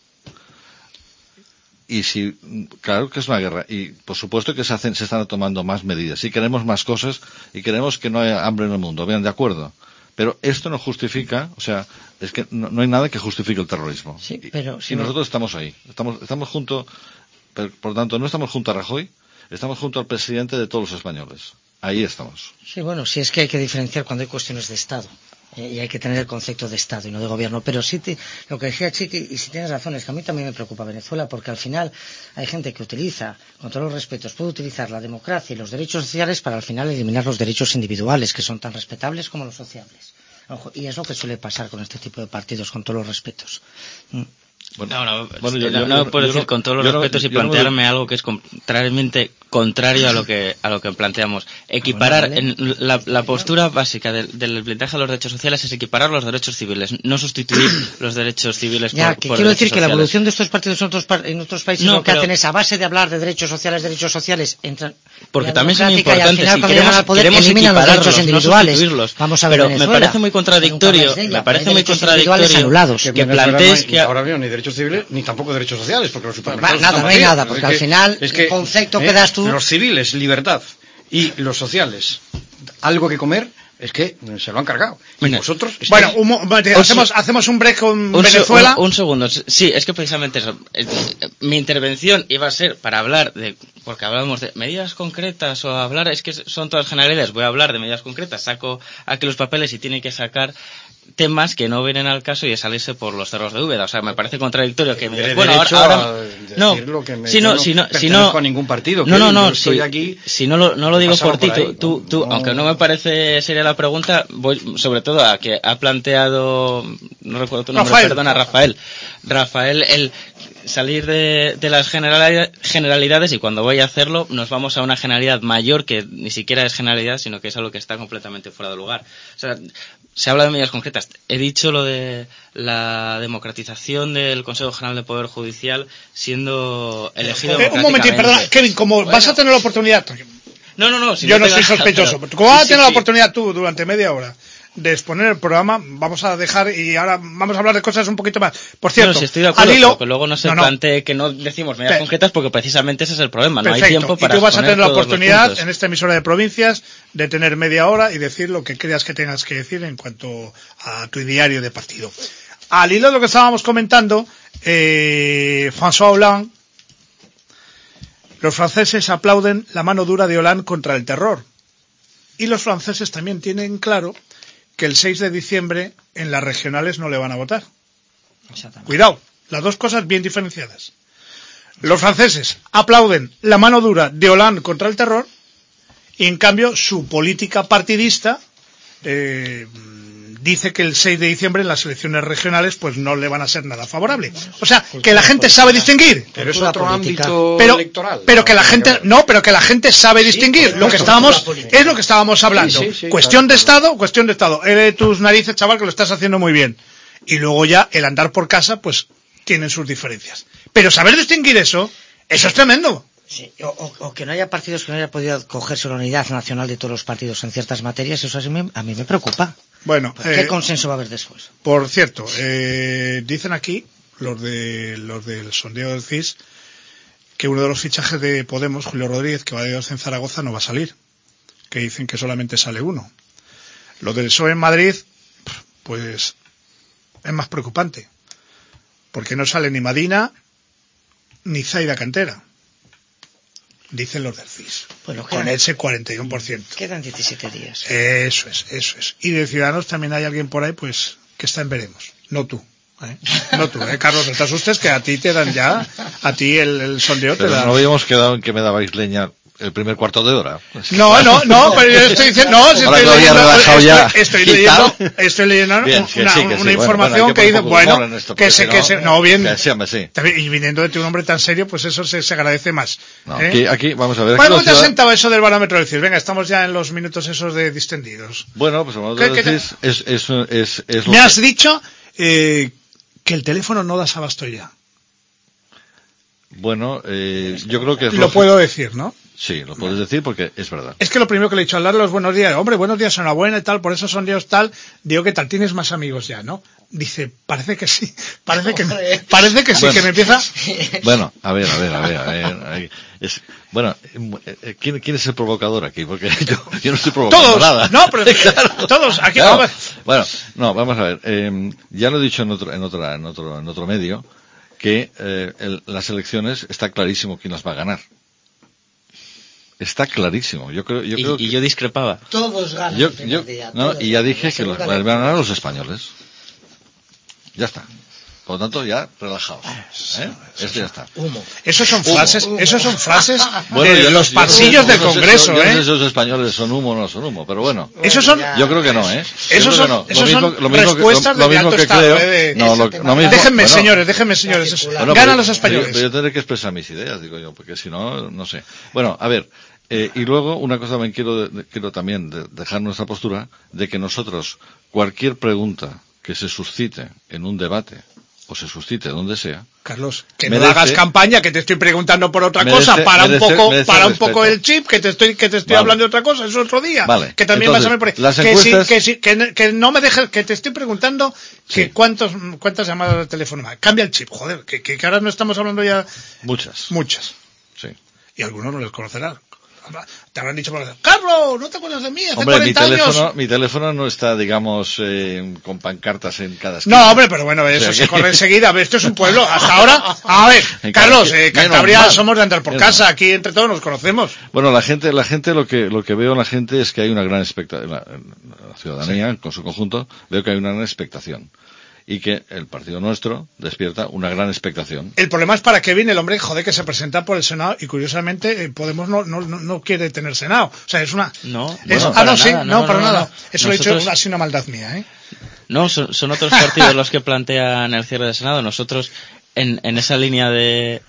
Y si, claro que es una guerra, y por supuesto que se hacen, se están tomando más medidas, y queremos más cosas, y queremos que no haya hambre en el mundo, bien, de acuerdo. Pero esto no justifica, o sea, es que no, no hay nada que justifique el terrorismo. Sí, pero, y, si y no... nosotros estamos ahí, estamos, estamos junto, pero, por lo tanto, no estamos junto a Rajoy, estamos junto al presidente de todos los españoles. Ahí estamos. Sí, bueno, sí es que hay que diferenciar cuando hay cuestiones de Estado. Eh, y hay que tener el concepto de Estado y no de gobierno. Pero sí, te, lo que decía Chiqui, y si tienes razón, es que a mí también me preocupa Venezuela, porque al final hay gente que utiliza, con todos los respetos, puede utilizar la democracia y los derechos sociales para al final eliminar los derechos individuales, que son tan respetables como los sociables. Ojo, y es lo que suele pasar con este tipo de partidos, con todos los respetos. Mm. Bueno, no, no, bueno, yo, no, yo, no puedo decir no, con todos los respetos no, y plantearme no, algo que es contrariamente contrario a lo que a lo que planteamos. Equiparar, bueno, vale. en la, la postura básica del, del blindaje de los derechos sociales es equiparar los derechos civiles, no sustituir los derechos civiles ya, por, que por quiero derechos decir sociales. Que la evolución de estos partidos en otros, en otros países no, lo que pero, hacen es, a base de hablar de derechos sociales, derechos sociales, entran porque también son importantes, final, si queremos, al poder, queremos eliminan los derechos individuales. No Vamos a ver, pero Venezuela, me parece muy contradictorio, me parece muy contradictorio anulados. que, que plantees que ahora mismo ni derechos civiles ni tampoco derechos sociales, porque los supermercados nada, no hay nada, porque al final es que, el concepto eh, que das tú, los civiles, libertad, y los sociales, algo que comer, es que se lo han cargado. Y vosotros estáis... Bueno, un, un, hacemos, hacemos un break con un Venezuela. Un, un segundo. Sí, es que precisamente eso. Mi intervención iba a ser para hablar de, porque hablábamos de medidas concretas o hablar, es que son todas generalidades. Voy a hablar de medidas concretas. Saco aquí los papeles y tiene que sacar temas que no vienen al caso y es salirse por los cerros de Úbeda. O sea, me parece contradictorio que me bueno, ahora, ahora no, que me, si no, no si no, si no a ningún partido, no, no, no, estoy si, aquí, si no lo, no lo digo por ti, por ahí, tú, tú, no, aunque no me parece seria la pregunta, voy sobre todo a que ha planteado, no recuerdo tu nombre, Rafael. perdona, Rafael, Rafael, el salir de, de las generalidades y cuando voy a hacerlo nos vamos a una generalidad mayor que ni siquiera es generalidad, sino que es algo que está completamente fuera de lugar. O sea, se habla de medidas concretas. He dicho lo de la democratización del Consejo General de Poder Judicial siendo elegido eh, un momentito, perdona, Kevin, como bueno, vas a tener la oportunidad... No, no, no. Si yo no, no soy sospechoso. pero, como vas a tener sí, la sí. oportunidad tú durante media hora de exponer el programa, vamos a dejar y ahora vamos a hablar de cosas un poquito más. Por cierto, no, si estoy de acuerdo, al hilo, que luego no se no, no. plantee que no decimos medidas Pe concretas porque precisamente ese es el problema. Perfecto. No hay tiempo para y tú vas a tener la todos oportunidad en esta emisora de provincias de tener media hora y decir lo que creas que tengas que decir en cuanto a tu diario de partido. Al hilo de lo que estábamos comentando, eh, François Hollande Los franceses aplauden la mano dura de Hollande contra el terror. Y los franceses también tienen claro que el seis de diciembre en las regionales no le van a votar. Cuidado, las dos cosas bien diferenciadas. Los franceses aplauden la mano dura de Hollande contra el terror y en cambio su política partidista eh, dice que el seis de diciembre en las elecciones regionales pues no le van a ser nada favorable. O sea, que la gente sabe distinguir. Pero es otro ámbito pero, electoral. Pero que la gente, no, pero que la gente sabe distinguir. Lo que estábamos, es lo que estábamos hablando. Sí, sí, sí, cuestión claro, de Estado, cuestión de Estado. Eres tus narices, chaval, que lo estás haciendo muy bien. Y luego ya el andar por casa, pues tienen sus diferencias. Pero saber distinguir eso, eso es tremendo. Sí, o, o, o que no haya partidos que no haya podido cogerse la unidad nacional de todos los partidos en ciertas materias, eso a mí, a mí me preocupa. Bueno, ¿qué eh, consenso va a haber después? Por cierto, eh, dicen aquí los de los del sondeo del C I S que uno de los fichajes de Podemos, Julio Rodríguez, que va a Dios en Zaragoza, no va a salir, que dicen que solamente sale uno. Lo del P S O E en Madrid, pues es más preocupante, porque no sale ni Madina ni Zaida Cantera. Dicen los del C I S, Bueno, con ese cuarenta y uno por ciento. Quedan diecisiete días. Eso es, eso es. Y de Ciudadanos también hay alguien por ahí, pues, que está en veremos. No tú. ¿eh? No tú, ¿eh, Carlos? No te asustes, que a ti te dan ya, a ti el, el sondeo te Pero da. no habíamos quedado en que me dabais leña el primer cuarto de hora. No, no, no, pero yo estoy diciendo, no, si Ahora estoy que lo había leyendo, relajado ya estoy, estoy y leyendo, tal. estoy leyendo Bien, que una, sí, que una sí. Bueno, información bueno, que hay dice, poner un poco de bueno, humor en esto, que porque se, si que no, se, no, bien, que sí, hombre, sí. y viniendo de un hombre tan serio, pues eso se, se agradece más. No, ¿eh? aquí, aquí, vamos a ver. Bueno, aquí ¿cómo los te has ciudad- sentado eso del barómetro del C I S? Venga, estamos ya en los minutos esos de distendidos. Bueno, pues vamos a ¿Qué- qué te- decir, es, es, es, es lo Me que- has dicho eh, que el teléfono no das abasto ya. Bueno, eh, yo creo que es Lo lógico. puedo decir, ¿no? Sí, lo puedes decir porque es verdad. Es que lo primero que le he dicho al darle los buenos días, hombre, buenos días, enhorabuena y tal, por esos sondeos tal, digo, ¿qué tal? ¿Tienes más amigos ya, no? Dice, parece que sí, parece que no, parece que sí, Bueno. que me empieza... Bueno, a ver, a ver, a ver, a ver. a ver. Es, bueno, eh, ¿quién, ¿quién es el provocador aquí? Porque yo, yo no estoy provocando Todos, nada. no, pero Claro. todos, aquí Claro. vamos. Bueno, no, vamos a ver. Eh, ya lo he dicho en otro, en otra, en otro, en otro medio que eh, el- las elecciones está clarísimo quién las va a ganar. Está clarísimo. Yo creo, yo Y, creo y que yo discrepaba. Todos ganan yo, el primer yo- día, no, todos. y ya dije La que los segunda van a vez. ganar los españoles. Ya está. Por lo tanto, ya relajados. ¿eh? Esto ya está. Humo. Esos son Humo. frases, esos son frases Bueno, de yo- los yo- pasillos yo del no sé si- Congreso, yo no sé ¿eh? si los españoles son humo o no son humo, pero bueno. Esos son, Yo creo que no, ¿eh? Yo esos creo son, que no. esos Lo son mismo- lo mismo que- respuestas lo- lo de mismo alto que estado, creo- ¿eh? de- no, lo- lo mismo- déjenme, bueno, señores, déjenme, señores. eso- bueno, ganan pero- los españoles. Pero, pero yo tendré que expresar mis ideas, digo yo, porque si no, no sé. Bueno, a ver, eh, y luego una cosa también quiero, de- quiero también de- dejar nuestra postura de que nosotros, cualquier pregunta que se suscite en un debate, o se suscite donde sea, Carlos, que merece- no hagas campaña, que te estoy preguntando por otra merece- cosa, para merece- un poco, merece para un respeto. poco el chip, que te estoy, que te estoy Vale. hablando de otra cosa, es otro día. Vale. Que también Entonces, vas a ver por ahí. las que, encuestas- sí, que, sí, que, que no me dejes, que te estoy preguntando que Sí. cuántos, cuántas llamadas de teléfono más. Cambia el chip, joder, que, que, que ahora no estamos hablando ya muchas. muchas. Sí. Y algunos no les conocerán. Te habrán dicho, por ejemplo, Carlos, no te acuerdas de mí, hace Hombre, mi cuarenta teléfono, años. mi teléfono no está, digamos, eh, con pancartas en cada esquina. No, hombre, pero bueno, eso O sea se que- corre enseguida. A ver, esto es un pueblo. Hasta ahora, a ver, En Carlos, cada- eh, menos Cantabria mal. somos de andar por Menos casa. mal. Aquí entre todos nos conocemos. Bueno, la gente, la gente, lo que, lo que veo en la gente es que hay una gran expectación, la, la ciudadanía con su conjunto, veo que hay una gran expectación. Y que el partido nuestro despierta una gran expectación. El problema es para qué viene el hombre, joder, que se presenta por el Senado y curiosamente eh, Podemos no, no, no, no quiere tener Senado. O sea, es una... No, es- bueno, ah, para no, sí, nada, no, no, no, para no, nada. no. Eso lo he Nosotros- dicho, ha sido una maldad mía, ¿eh? No, son, son otros partidos los que plantean el cierre del Senado. Nosotros, en, en esa línea de,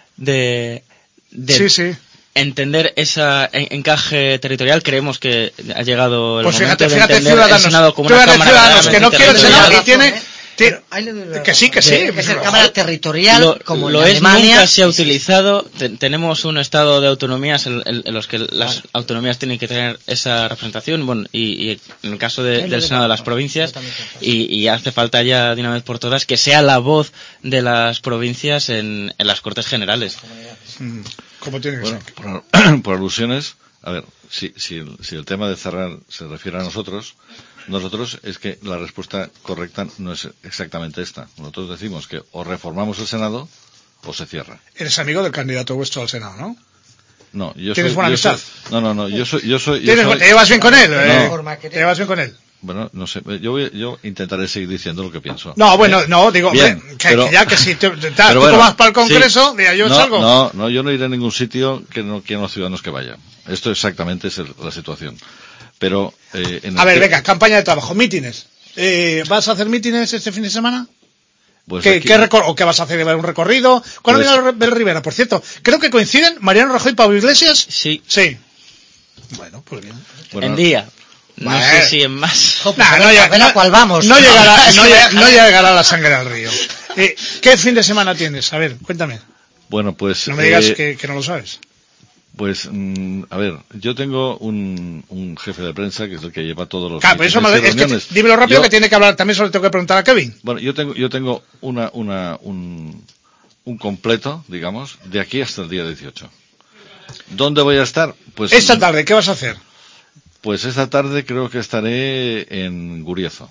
de, de Sí, sí. entender ese encaje territorial, creemos que ha llegado el Pues momento fíjate, de fíjate, entender Ciudadanos. el Senado como Tú una eres de cámara Ciudadanos, que no verdaderamente quiere el Senado territorial. y tiene... Pero ahí le doy la Que sí, que razón. sí. Es el pero- Cámara Territorial, Lo, como en lo es, Alemania. nunca se ha utilizado. Te- tenemos un estado de autonomías en, en- en los que las autonomías tienen que tener esa representación. Bueno, y, y en el caso de- del Senado de las provincias, y, y hace falta ya de una vez por todas que sea la voz de las provincias en, en las Cortes Generales. Mm, ¿Cómo tiene que Bueno, ser? por, por alusiones, a ver, si, si, el, si el tema de cerrar se refiere a nosotros, nosotros es que la respuesta correcta no es exactamente esta. Nosotros decimos que o reformamos el Senado o se cierra. Eres amigo del candidato vuestro al Senado, ¿no? no, yo ¿Tienes soy, buena yo amistad? Soy, no, no, no, yo soy, yo soy, yo ¿Tienes, soy ¿Te llevas bien con él? No. Eh, ¿Te llevas bien con él? Bueno, no sé, yo voy, yo intentaré seguir diciendo lo que pienso. No, bueno, ¿Eh? no, digo, Bien, hombre, que, pero, que ya que si te, te, te, pero tú bueno, vas para el Congreso, sí, mira, yo no, salgo. No, no, yo no iré a ningún sitio que no quieran los ciudadanos que vayan. Esto exactamente es el, la situación. Pero, eh, en a ver, que, venga, campaña de trabajo, mítines. Eh, ¿Vas a hacer mítines este fin de semana? pues ¿Qué, aquí, qué recor ¿O qué vas a hacer? ¿Un recorrido? ¿Cuándo Pues- viene Abel Rivera? Por cierto, creo que coinciden Mariano Rajoy y Pablo Iglesias. Sí, Sí. Bueno, pues bien. bueno, en día. No Bueno. sé si en más. Nah, no, llega- a ver a no- cuál vamos. no llegará, no, llega- no llegará la sangre al río. Eh, ¿Qué fin de semana tienes? A ver, cuéntame. bueno, pues, No me digas eh, que, que no lo sabes. pues, mm, a ver, yo tengo un, un jefe de prensa que es el que lleva todos los Claro, pero eso mítines me, y es que, reuniones. dímelo rápido Yo- que tiene que hablar. También se lo tengo que preguntar a Kevin. Bueno, yo tengo, yo tengo una, una, un, un completo, digamos, de aquí hasta el día dieciocho. ¿Dónde voy a estar? Pues Esta tarde, ¿qué vas a hacer? Pues esta tarde creo que estaré en Guriezo.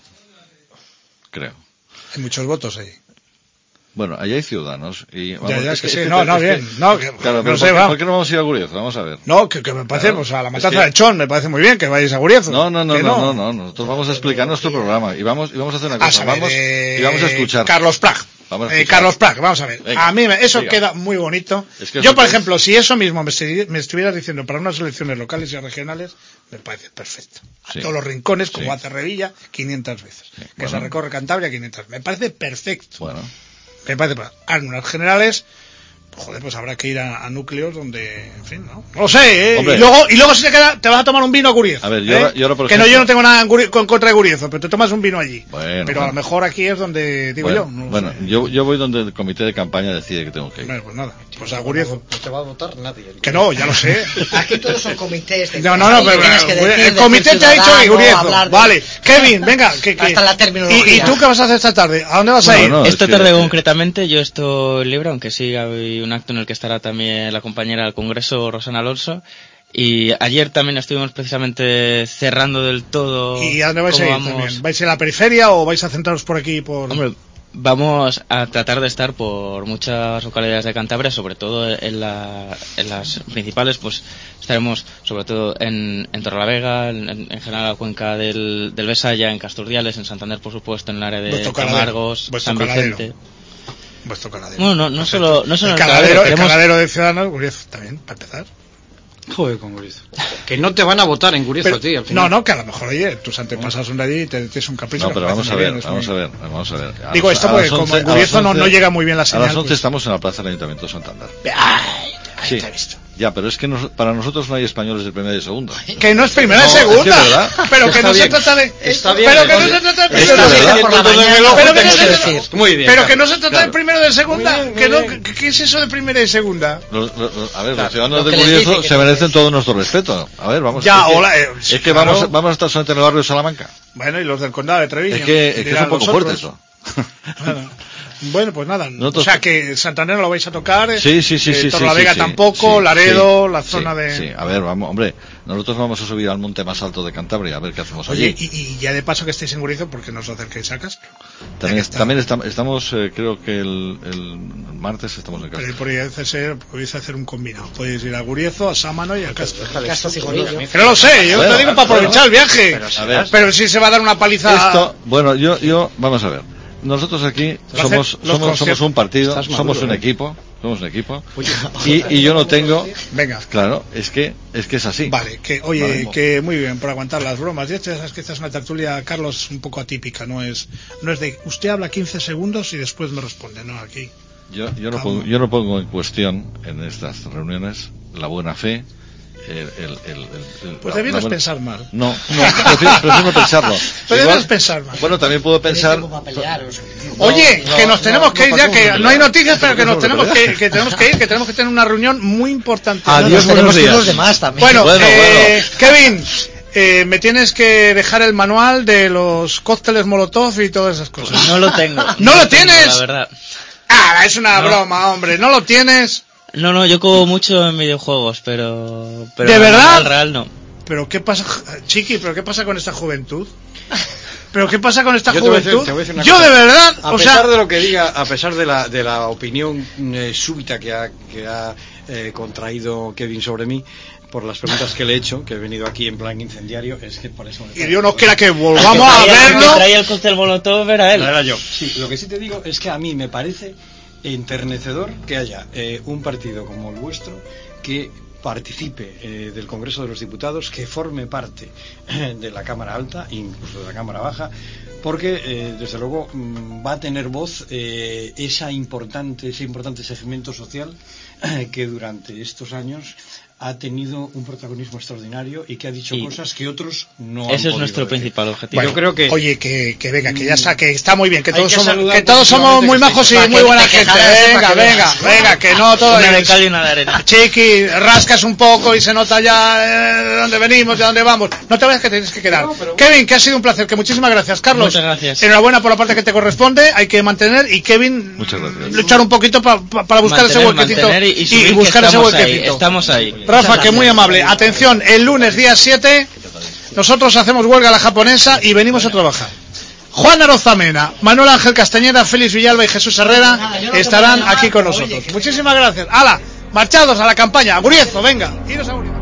Creo. Hay muchos votos ahí. Bueno, allá hay ciudadanos y vamos, Ya, ya, es que es sí. que- No, no, es que- bien. No, que, Claro, no pero sé, ¿por, qué, va. por qué no vamos a ir a Guriezo? Vamos a ver. No, que, que me parece, Claro, o sea, la es matanza que- de Chon me parece muy bien que vayáis a Guriezo. No, no, no, Que no, no, no, nosotros vamos a explicar nuestro programa y vamos y vamos a hacer una A cosa, saber, vamos eh, y vamos a escuchar. Carlos Prag. Vamos a Eh, escuchar. Carlos Prag, vamos a ver. Venga, a mí me- eso diga. queda muy bonito. Es que Yo, eso por que- ejemplo, si eso mismo me, estu- me estuvieras diciendo para unas elecciones locales y regionales, me parece perfecto. A Sí. todos los rincones, como Sí. hace Revilla, quinientas veces. Sí, Que bueno. se recorre Cantabria quinientas. Me parece perfecto. Bueno, Me parece para algunas generales. Pues, joder, pues habrá que ir a, a núcleos donde, en fin, ¿no? No lo sé, ¿eh? Hombre. Y luego, y luego si te queda, te vas a tomar un vino a Guriezo. A ver, yo ¿eh? ahora- yo ahora, por Que no, ejemplo- yo no tengo nada en Guri- con contra de Guriezo, pero te tomas un vino allí. Bueno, pero a lo bueno. mejor aquí es donde, digo bueno, yo. No lo bueno, sé. yo, yo voy donde el comité de campaña decide que tengo que ir. Bueno, pues nada, pues a Guriezo. No te va a votar nadie. Que no, ya lo sé. Aquí todos son comités. de No, no, no, cosas, pero tienes que bueno, decir, el comité decir te ha dicho que ciudadano, Guriezo. hablar de- Vale, Kevin, venga, que, que- Hasta la ¿Y, terminología. ¿Y tú qué vas a hacer esta tarde? ¿A dónde vas a Bueno, ir? no, Esta es que- tarde concretamente yo estoy libre, aunque sí hay un acto en el que estará también la compañera del Congreso, Rosana Alonso. Y ayer también estuvimos precisamente cerrando del todo. ¿Y a dónde vais a cómo ir vamos- también? ¿Vais a ir a la periferia o vais a centraros por aquí? Por... Hombre, vamos a tratar de estar por muchas localidades de Cantabria, sobre todo en, la, en las principales, pues estaremos sobre todo en, en Torrelavega, en, en general la cuenca del, del Besaya, en Casturdiales, en Santander, por supuesto, en el área de Vuestro caladero, Camargos, vuestro San caladero. Vicente. Vuestro caladero. Bueno, no, no solo, no solo el en el caladero, el queremos- caladero de Ciudadanos, Guriezo también, para empezar. Joder, con Guriezo. Que no te van a votar en Guriezo, Pero- tío, al final. no, no, que a lo mejor, oye, tus antepasados son de allí y te tienes un capricho. No, que pero me vamos a parece ver, muy bien, vamos es a muy- ver, vamos a ver. A Digo las- esto a porque las como once- en a las Guriezo no, once no llega muy bien la A señal. las once pues- estamos en la plaza del Ayuntamiento de Santander. Ay, Sí, te he visto. ya, pero es que nos- para nosotros no hay españoles de primera y de segunda. Que no es primera y No, es que segunda. es verdad. Pero que Está no se bien. trata de. Está bien, Pero que no oye, se trata de. es pero que no de se- verdad. por la pero mañana, que no pero se que no se trata- decir. Muy bien. Pero que claro. no se trata de Claro. primero y de segunda. Muy bien, que muy no, bien. que- ¿Qué es eso de primera y segunda? Los- los- los- a ver, Claro, los ciudadanos lo de que les Guriezo dice que se no merecen es. todo nuestro respeto. A ver, vamos. Ya, es que, hola, eh, es que claro. vamos, a- vamos a estar solamente en el barrio de Salamanca. Bueno, y los del condado de Treviño. Es que, es que es dirán un poco los fuerte otros. eso. Claro. Bueno, pues nada. Nosotros- O sea que Santander no lo vais a tocar. eh, Sí, sí, sí, eh, sí. sí, Torrelavega sí, tampoco, sí, Laredo, sí, la sí, zona de. Sí, a ver, vamos, hombre, nosotros vamos a subir al monte más alto de Cantabria, a ver qué hacemos Oye, allí. y, y ya de paso que estéis en Guriezo, ¿por qué no os acerquéis a Castro? También, Ya que está. también estam- estamos, eh, creo que el, el martes estamos en Pero casa. podéis hacer, podéis hacer un combinado. Podéis ir a Guriezo, a Sámano y a Castro. Castro Cigorillo. Que no lo sé, yo Bueno, te digo para bueno, aprovechar el viaje. pero a ver. Pero si se va a dar una paliza. Esto, bueno, yo, yo, vamos a ver. Nosotros aquí Va a hacer somos, los somos, somos conciertos. un partido, Estás somos maduro, un ¿eh? equipo, somos un equipo. Y, y yo no tengo, Venga. claro, es que, es que es así. Vale, que oye, Vale. que muy bien, por aguantar las bromas. Y esta es que esta es una tertulia, Carlos, un poco atípica, no es no es de usted habla quince segundos y después me responde, no, aquí. Yo, yo, no pongo, yo no pongo en cuestión en estas reuniones la buena fe. El, el, el, el- el- Pues la- debieras la buena- pensar mal. No, no, prefiero, prefiero no pensarlo. Pero Igual- debieras pensar mal. Bueno, también puedo pensar. Oye, no, que nos no, tenemos no que ir pasa ya, que nada. no hay noticias, pero que nos No, tenemos no, que, que tenemos que ir, que tenemos que tener una reunión muy importante. Adiós, Nos tenemos buenos que ir días. los demás también. Bueno, Bueno, eh, Kevin, eh, me tienes que dejar el manual de los cócteles Molotov y todas esas cosas. No lo tengo. ¿No lo tengo, tienes? La verdad. Ah, es una No. broma, hombre, ¿no lo tienes? No, no, yo como mucho en videojuegos, pero... pero ¿De en verdad? el real no. Pero qué pasa, Chiqui, pero qué pasa con esta juventud? ¿Pero qué pasa con esta Yo te voy a decir- juventud? te voy a decir una Yo cosa. de verdad, A o pesar sea, de lo que diga, a pesar de la, de la opinión eh, súbita que ha, que ha eh, contraído Kevin sobre mí por las preguntas que le he hecho, que he venido aquí en plan incendiario, es que por eso... Y Dios no quiera que volvamos a verlo. Que traía el cóctel Molotov era él. No era yo. Sí, lo que sí te digo es que a mí me parece enternecedor que haya eh, un partido como el vuestro que participe eh, del Congreso de los Diputados, que forme parte eh, de la Cámara Alta, incluso de la Cámara Baja, porque eh, desde luego mmm, va a tener voz eh, esa importante, ese importante segmento social eh, que durante estos años ha tenido un protagonismo extraordinario y que ha dicho y cosas que otros no han ese es podido nuestro decir. principal objetivo. Bueno, yo creo que oye, que, que venga, que ya está, que está muy bien, que Hay todos que somos, saludar que todos somos muy majos y para muy que buena te gente. quejaras, Venga, para que venga, veas. venga, que no todo Una de es... cal y una de arena. Chiqui, rascas un poco y se nota ya eh, de dónde venimos, de dónde vamos. No te vayas, que tienes que quedar. No, pero... Kevin, que ha sido un placer, que muchísimas gracias. Carlos, muchas gracias. Enhorabuena por la parte que te corresponde, hay que mantener, y Kevin, muchas gracias. luchar un poquito pa, pa, para buscar mantener, ese huequecito mantener y, y, subir, y buscar ese estamos huequecito. Ahí, estamos ahí. Rafa, que muy amable. Atención, el lunes día siete nosotros hacemos huelga a la japonesa y venimos a trabajar. Juan Arozamena, Manuel Ángel Castañeda, Félix Villalba y Jesús Herrera estarán aquí con nosotros. Muchísimas gracias. ¡Hala! Marchados a la campaña. Aguriezo, venga. Iros a Aguriezo.